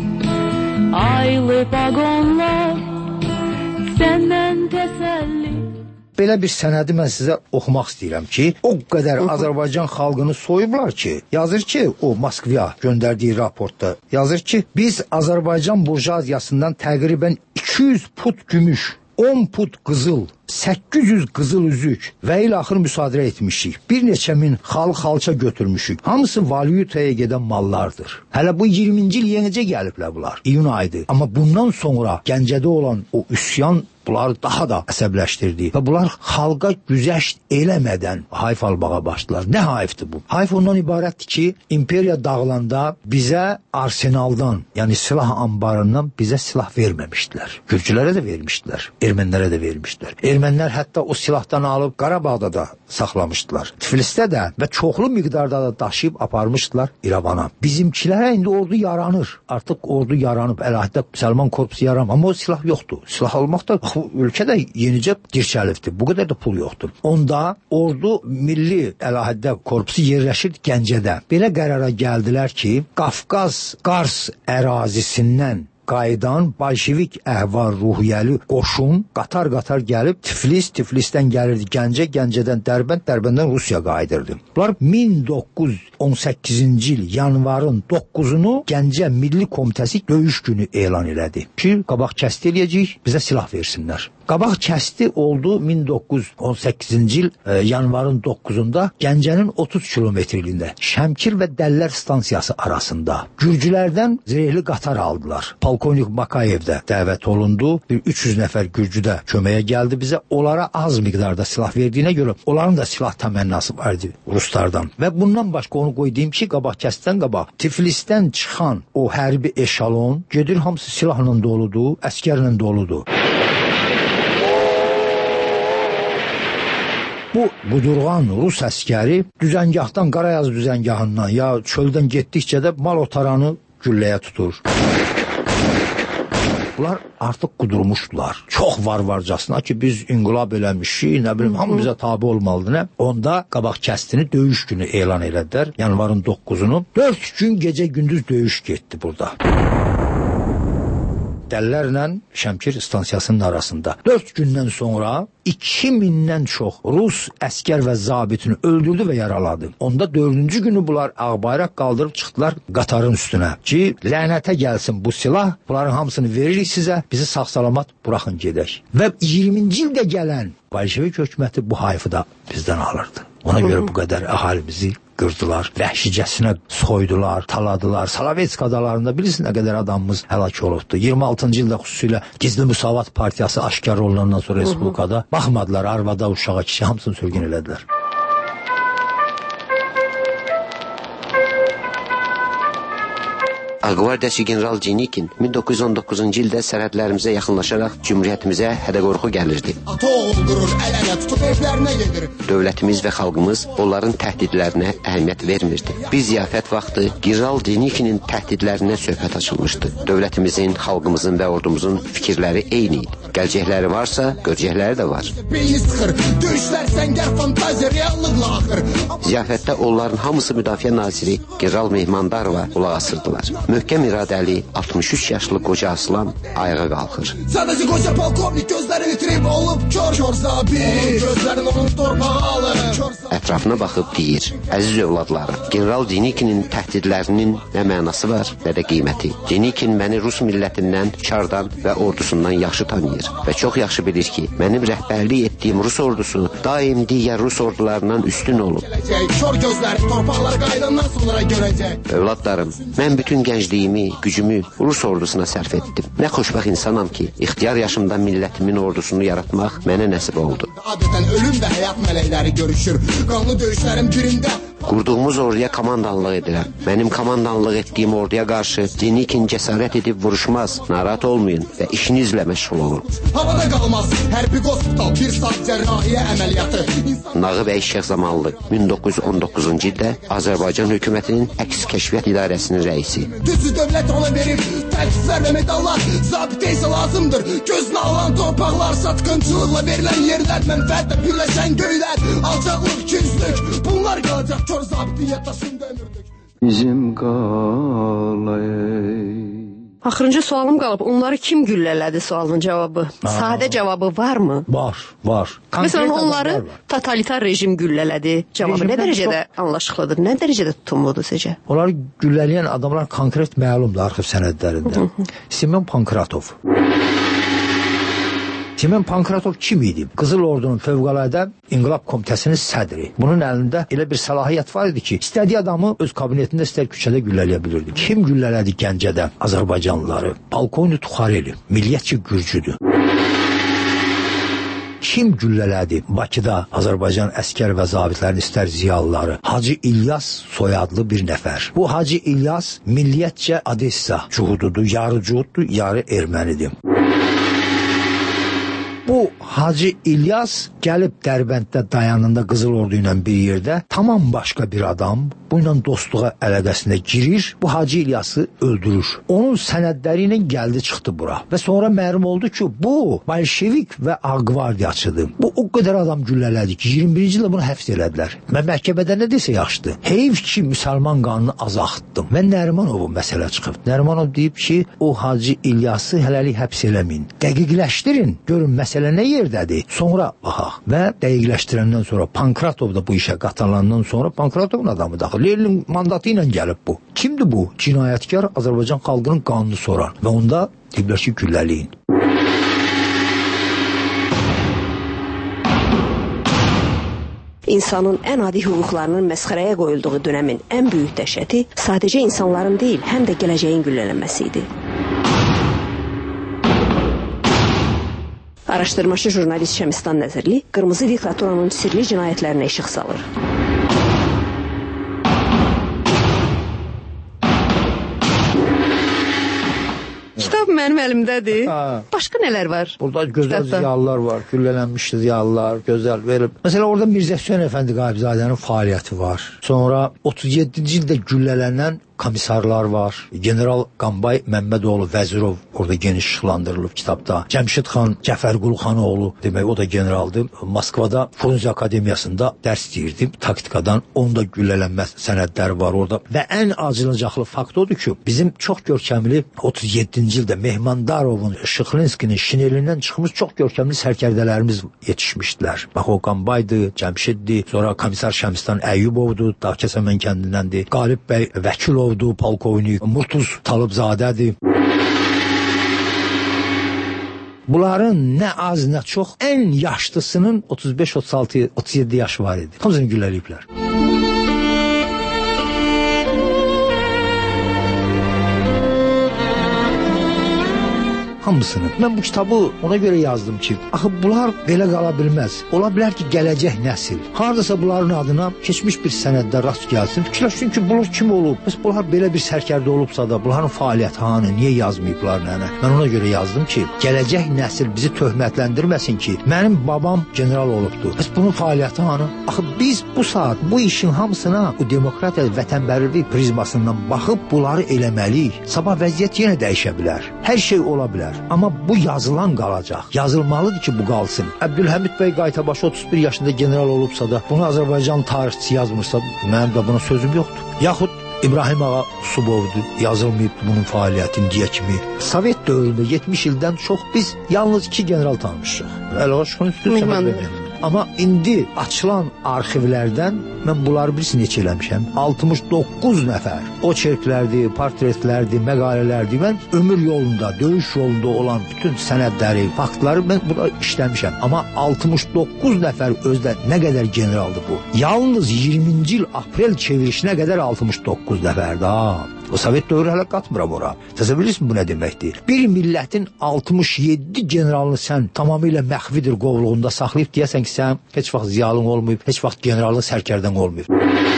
aylı vagonlar səndən təsəlli. Belə bir sənədi mən sizə oxumaq istəyirəm ki, o qədər Azərbaycan xalqını soyublar ki, yazır ki, o Moskvaya göndərdiyi raportda yazır ki, biz Azərbaycan burjuaziyasından təqribən iki yüz put gümüş, on put qızıl, səkkiz yüz qızıl üzük və ilə axır müsadirə etmişik. Bir neçə min xal xalça götürmüşük. Hamısı valyutaya gedən mallardır. Hələ bu iyirminci il yenicə gəliblər bunlar. İyun ayıdır. Amma bundan sonra Gəncədə olan o üsyan bunları daha da əsəbləşdirdi və bunlar xalqa güzəşt eləmədən hayf almağa başladılar. Nə hayfdır bu? Hayf ondan ibarətdir ki, imperiya dağılanda bizə arsenaldan, yəni silah anbarından bizə silah verməmişdilər. Gürcülərə də vermişdilər, ermənilərə də vermişdilər. Ermənilər hətta o silahdan alıb Qarabağda da saxlamışdılar. Tiflisdə də və çoxlu miqdarda da daşıyıb aparmışdılar İrəvana. Bizimkilərə indi ordu yaranır. Artıq ordu yaranıb, əlahiddə Müsəlman korpusu yaranıb, amma o silah yoxdur. Silah almaq da ölkədə yenicə dirçəlibdir. Bu qədər də pul yoxdur. Onda ordu milli əlahiddə korpusu yerləşir Gəncədə. Belə qərara gəldilər ki, Qafqaz Qars ərazisindən qayıdan bolşevik əhval ruhiyyəli qoşun qatar-qatar gəlib Tiflis, Tiflisdən gəlirdi Gəncə, Gəncədən Dərbənd, Dərbəndən Rusiya qayıdırdı. Bunlar min doqquz yüz on səkkizinci il yanvarın doqquzunu Gəncə Milli Komitəsi döyüş günü elan elədi ki, qabaq kəsti eləyəcəyik, bizə silah versinlər. Qabaq kəsti oldu min doqquz yüz on səkkizinci il e, yanvarın doqquzunda Gəncənin otuz kilometrliyində Şəmkir və Dəllər stansiyası arasında Gürcülərdən zirehli qatar aldılar. Polkovnik Bakayev də dəvət olundu. Bir üç yüz nəfər Gürcü də köməyə gəldi bizə. Onlara az miqdarda silah verdiyinə görə onların da silah təmənnası vardı Ruslardan. Və bundan başqa onu qoy deyim ki, qabaq kəsdən qabaq Tiflisdən çıxan o hərbi eşalon gedir, hamısı silahla doludur, əskərlə doludur. Bu qudurğan Rus əskəri düzəngahdan, Qarayaz düzəngahından ya çöldən getdikcə də mal otaranı gülləyə tutur. Bunlar artıq qudurmuşdular. Çox var-varcasına ki, biz inqilab eləmişik, nə bilim, hamı bizə tabi olmalıdır, nə? Onda qabaq kəstini döyüş günü elan elədilər, yanvarın doqquzunu. Dörd gün gecə gündüz döyüş getdi burada. Dəllərlə Şəmkir stansiyasının arasında. Dörd gündən sonra iki mindən çox Rus əskər və zabitini öldürdü və yaraladı. Onda dördüncü günü bunlar ağbayraq qaldırıb çıxdılar qatarın üstünə ki, lənətə gəlsin bu silah, bunların hamısını veririk sizə, bizi sağ-salamat buraxın gedək. Və iyirminci ildə gələn Bolşevik hökuməti bu hayfı da bizdən alırdı. Ona görə bu qədər əhalimizi qırdılar, vəhşicəsinə soydular, taladılar. Salavetsk adalarında bilirsiniz nə qədər adamımız həlak olubdu. iyirmi altıncı ildə xüsusilə Gizli Müsavat Partiyası aşkar olunandan sonra Respublikada baxmadılar, arvada, uşağa, kişi hamısını sürgün elədilər. Ağqvardiyaçı general Denikin min doqquz yüz on doqquzuncu ildə sərhədlərimizə yaxınlaşaraq cümhuriyyətimizə hədə-qorxu gəlirdi. Dövlətimiz və xalqımız onların təhdidlərinə əhəmiyyət vermirdi. Biz ziyafət vaxtı general Denikinin təhdidlərinə söhbət açılmışdı. Dövlətimizin, xalqımızın və ordumuzun fikirləri eyni idi. Gələcəkləri varsa, görəcəkləri də var. Ziyafətdə onların hamısı müdafiə naziri general Mehmandarova qulaq asırdılar. Möhkəm iradəli altmış üç yaşlı qoca aslan ayağa qalxır. Sadəcə qoca polkovnik gözlərini itirib olub kör, kör zabit, gözlərini onun torpağı alır. Ətrafına baxıb deyir, əziz övladlarım, general Denikinin təhdidlərinin nə mənası var, nə də qiyməti. Denikin məni Rus millətindən, çardan və ordusundan yaxşı tanıyır və çox yaxşı bilir ki, mənim rəhbərlik etdiyim Rus ordusu daim digər Rus ordularından üstün olub. Kör gözləri torpaqları qaydandan sonra görəcək. Övladlarım, mən bütün gəncliyimi, gücümü Rus ordusuna sərf etdim. Nə xoşbəxt insanam ki, ixtiyar yaşımda millətimin ordusunu yaratmaq mənə nəsib oldu. Adətən ölüm və həyat mələkləri görüşür. Qanlı döyüşlərin birində qurduğumuz orduya komandanlıq edirəm. Mənim komandanlıq etdiyim orduya qarşı Denikin cəsarət edib vuruşmaz, narahat olmayın və işinizlə məşğul olun. Havada qalmaz, hərbi hospital, bir saat cərrahiyyə əməliyyatı. Nağı bəy Şəhzamanlı min doqquz yüz on doqquzuncu ildə Azərbaycan hökumətinin əks kəşfiyyat idarəsinin rəisi. Düzü dövlət ona verir, təkliflər və medallar, zabitə isə lazımdır. Gözünə alan torpaqlar, satqınçılıqla verilən yerlər, mənfəətlə birləşən göylər, alçaqlıq, küslük, bunlar qalacaq kör zabitin yattasında ömürdük. Bizim qalay Axırıncı sualım qalıb. Onları kim güllələdi sualın cavabı? Ha. Sadə cavabı varmı? Var, var. Məsələn, onları totalitar rejim güllələdi. Cavabı Rejimdən nə dərəcədə çox... anlaşıqlıdır, nə dərəcədə tutumludur sizcə? Onları güllələyən adamlar konkret məlumdur arxiv sənədlərində. Simeon Pankratov. Simeon Pankratov kim idi? Qızıl Ordunun Fövqəladə İnqilab Komitəsinin sədri. Bunun əlində elə bir səlahiyyət var idi ki, istədiyi adamı öz kabinetində istər küçədə güllələyə bilirdi. Kim güllələdi Gəncədə Azərbaycanlıları? Polkovnik Tuxareli, milliyyətçi gürcüdür. Kim güllələdi Bakıda Azərbaycan əskər və zabitlərin istər ziyalıları? Hacı İlyas soyadlı bir nəfər. Bu Hacı İlyas milliyyətcə Odessa cuhududur, yarı cuhuddur, yarı ermənidir. Bu Hacı İlyas gəlib Dərbənddə dayanında Qızıl Ordu ilə bir yerdə tamam başqa bir adam bu ilə dostluğa əlaqəsinə girir, bu Hacı İlyası öldürür. Onun sənədləri ilə gəldi çıxdı bura və sonra məlum oldu ki, bu Bolşevik və Ağqvardiyaçıdır. Bu o qədər adam güllələdi ki, iyirmi birinci ildə bunu həbs elədilər. Mən məhkəmədə nə desə yaxşıdır. Heyf ki, müsəlman qanını azaltdım. Və Nərimanovun məsələ çıxıb. Nərimanov deyib ki, o Hacı İlyası hələlik həbs eləməyin. Dəqiqləşdirin, görün məsələ nə yerdədir. Sonra baxaq. Və dəqiqləşdirəndən sonra Pankratov da bu işə qatılandan sonra Pankratovun adamı daxil. Lenin mandatı ilə gəlib bu. Kimdir bu? Cinayətkar Azərbaycan xalqının qanını soran. Və onda deyiblər ki, gülləliyin. İnsanın ən adi hüquqlarının məsxərəyə qoyulduğu dönəmin ən böyük dəhşəti sadəcə insanların deyil, həm də gələcəyin güllələnməsi idi. Araşdırmaçı jurnalist Şəmistan Nəzirli qırmızı diktaturanın sirli cinayətlərinə işıq salır. Kitab mənim əlimdədir. Ha. Başqa nələr var? Burada gözəl kitabda ziyalılar var, güllələnmiş ziyalılar, gözəl verib. Məsələn, orada Mirzə Hüseyn Əfəndi Qayıbzadənin fəaliyyəti var. Sonra otuz yeddinci ildə güllələnən komissarlar var. General Qambay Məmmədoğlu Vəzirov orada geniş işıqlandırılıb kitabda. Cəmşid xan Cəfərqulu xanoğlu, demək o da generaldır. Moskvada Frunze Akademiyasında dərs deyirdi taktikadan. Onda güllələnmə sənədləri var orada. Və ən acınacaqlı fakt odur ki, bizim çox görkəmli otuz yeddinci ildə Mehmandarovun, Şıxlinskinin şinelindən çıxmış çox görkəmli sərkərdələrimiz yetişmişdilər. Bax o Qambaydı, Cəmşiddi, sonra komissar Şəmistan Əyyubovdu, Dağkəsəmən kəndindəndir. Qalib bəy Vəkilov polkovnik Murtuz Talıbzadədir. Bunların nə az, nə çox ən yaşlısının otuz beş otuz altı otuz yeddi yaşı var idi. Hamısını gülləliyiblər. Hamısını. Mən bu kitabı ona görə yazdım ki, axı bunlar belə qala bilməz. Ola bilər ki, gələcək nəsil hardasa bunların adına keçmiş bir sənəddə rast gəlsin. Fikirləşsin ki, bunlar kim olub? Bəs bunlar belə bir sərkərdə olubsa da, bunların fəaliyyəti hanı, niyə yazmayıblar nənə? Mən ona görə yazdım ki, gələcək nəsil bizi töhmətləndirməsin ki, mənim babam general olubdur. Bəs bunun fəaliyyəti hanı? Axı biz bu saat bu işin hamısına bu demokratiya, vətənpərvərlik prizmasından baxıb bunları eləməliyik. Sabah vəziyyət yenə dəyişə bilər. Hər şey ola bilər. Amma bu yazılan qalacaq. Yazılmalıdır ki, bu qalsın. Əbdülhəmid bəy Qaytabaşı otuz bir yaşında general olubsa da, bunu Azərbaycan tarixçisi yazmırsa, mənim də buna sözüm yoxdur. Yaxud İbrahim Ağa Subovdur, yazılmayıb bunun fəaliyyətini deyə kimi. Sovet dövründə yetmiş ildən çox biz yalnız iki general tanımışıq. Əl-Aşxın üstü səbəb verir. Amma indi açılan arxivlərdən mən bunları birisi neçə eləmişəm? altmış doqquz nəfər. O çerklərdir, portretlərdir, məqalələrdir. Mən ömür yolunda, döyüş yolunda olan bütün sənədləri, faktları mən burada işləmişəm. Amma altmış doqquz nəfər özdə nə qədər generaldır bu? Yalnız iyirminci il aprel çevirişinə qədər altmış doqquz nəfərdir. Ha. O Sovet dövrü hələ qatmıram ora. Təsəvvür bilirsiniz bu nə deməkdir? Bir millətin altmış yeddi generalını sən tamamilə məxvidir qovluğunda saxlayıb deyəsən ki, sən heç vaxt ziyalın olmayıb, heç vaxt generalın sərkərdən olmayıb.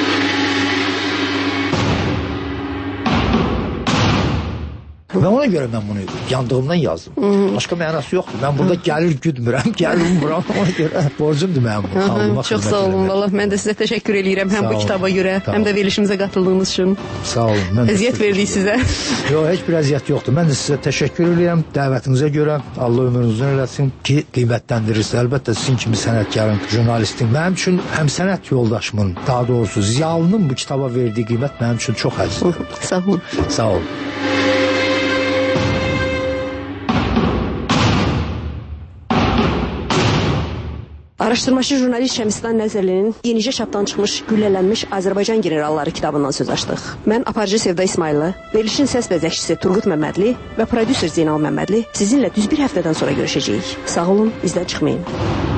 Və ona görə mən bunu yandığımdan yazdım. Hmm. Başqa mənası yoxdur. Mən burada gəlir güdmürəm, gəlir umuram. Ona görə borcumdur mənim bu xalqıma. Çox sağ olun valla. Mən də sizə təşəkkür edirəm. Həm bu kitaba görə, həm də verilişimizə qatıldığınız üçün. Sağ olun. Əziyyət verdik sizə. Yox, heç bir əziyyət yoxdur. Mən də sizə təşəkkür edirəm dəvətinizə görə. Allah ömrünüzü eləsin ki, qiymətləndirirsiniz. Əlbəttə sizin kimi sənətkarın, jurnalistin. Mənim üçün həm sənət yoldaşımın, daha doğrusu ziyalının bu kitaba verdiyi qiymət mənim üçün çox əzizdir. Sağ olun. Sağ olun. Araşdırmaçı jurnalist Şəmistan Nəzərlinin yenicə çapdan çıxmış Güllələnmiş Azərbaycan generalları kitabından söz açdıq. Mən aparıcı Sevda İsmayıllı, verilişin səs bəzəkçisi Turqut Məmmədli və prodüser Zeynal Məmmədli sizinlə düz bir həftədən sonra görüşəcəyik. Sağ olun, bizdən çıxmayın.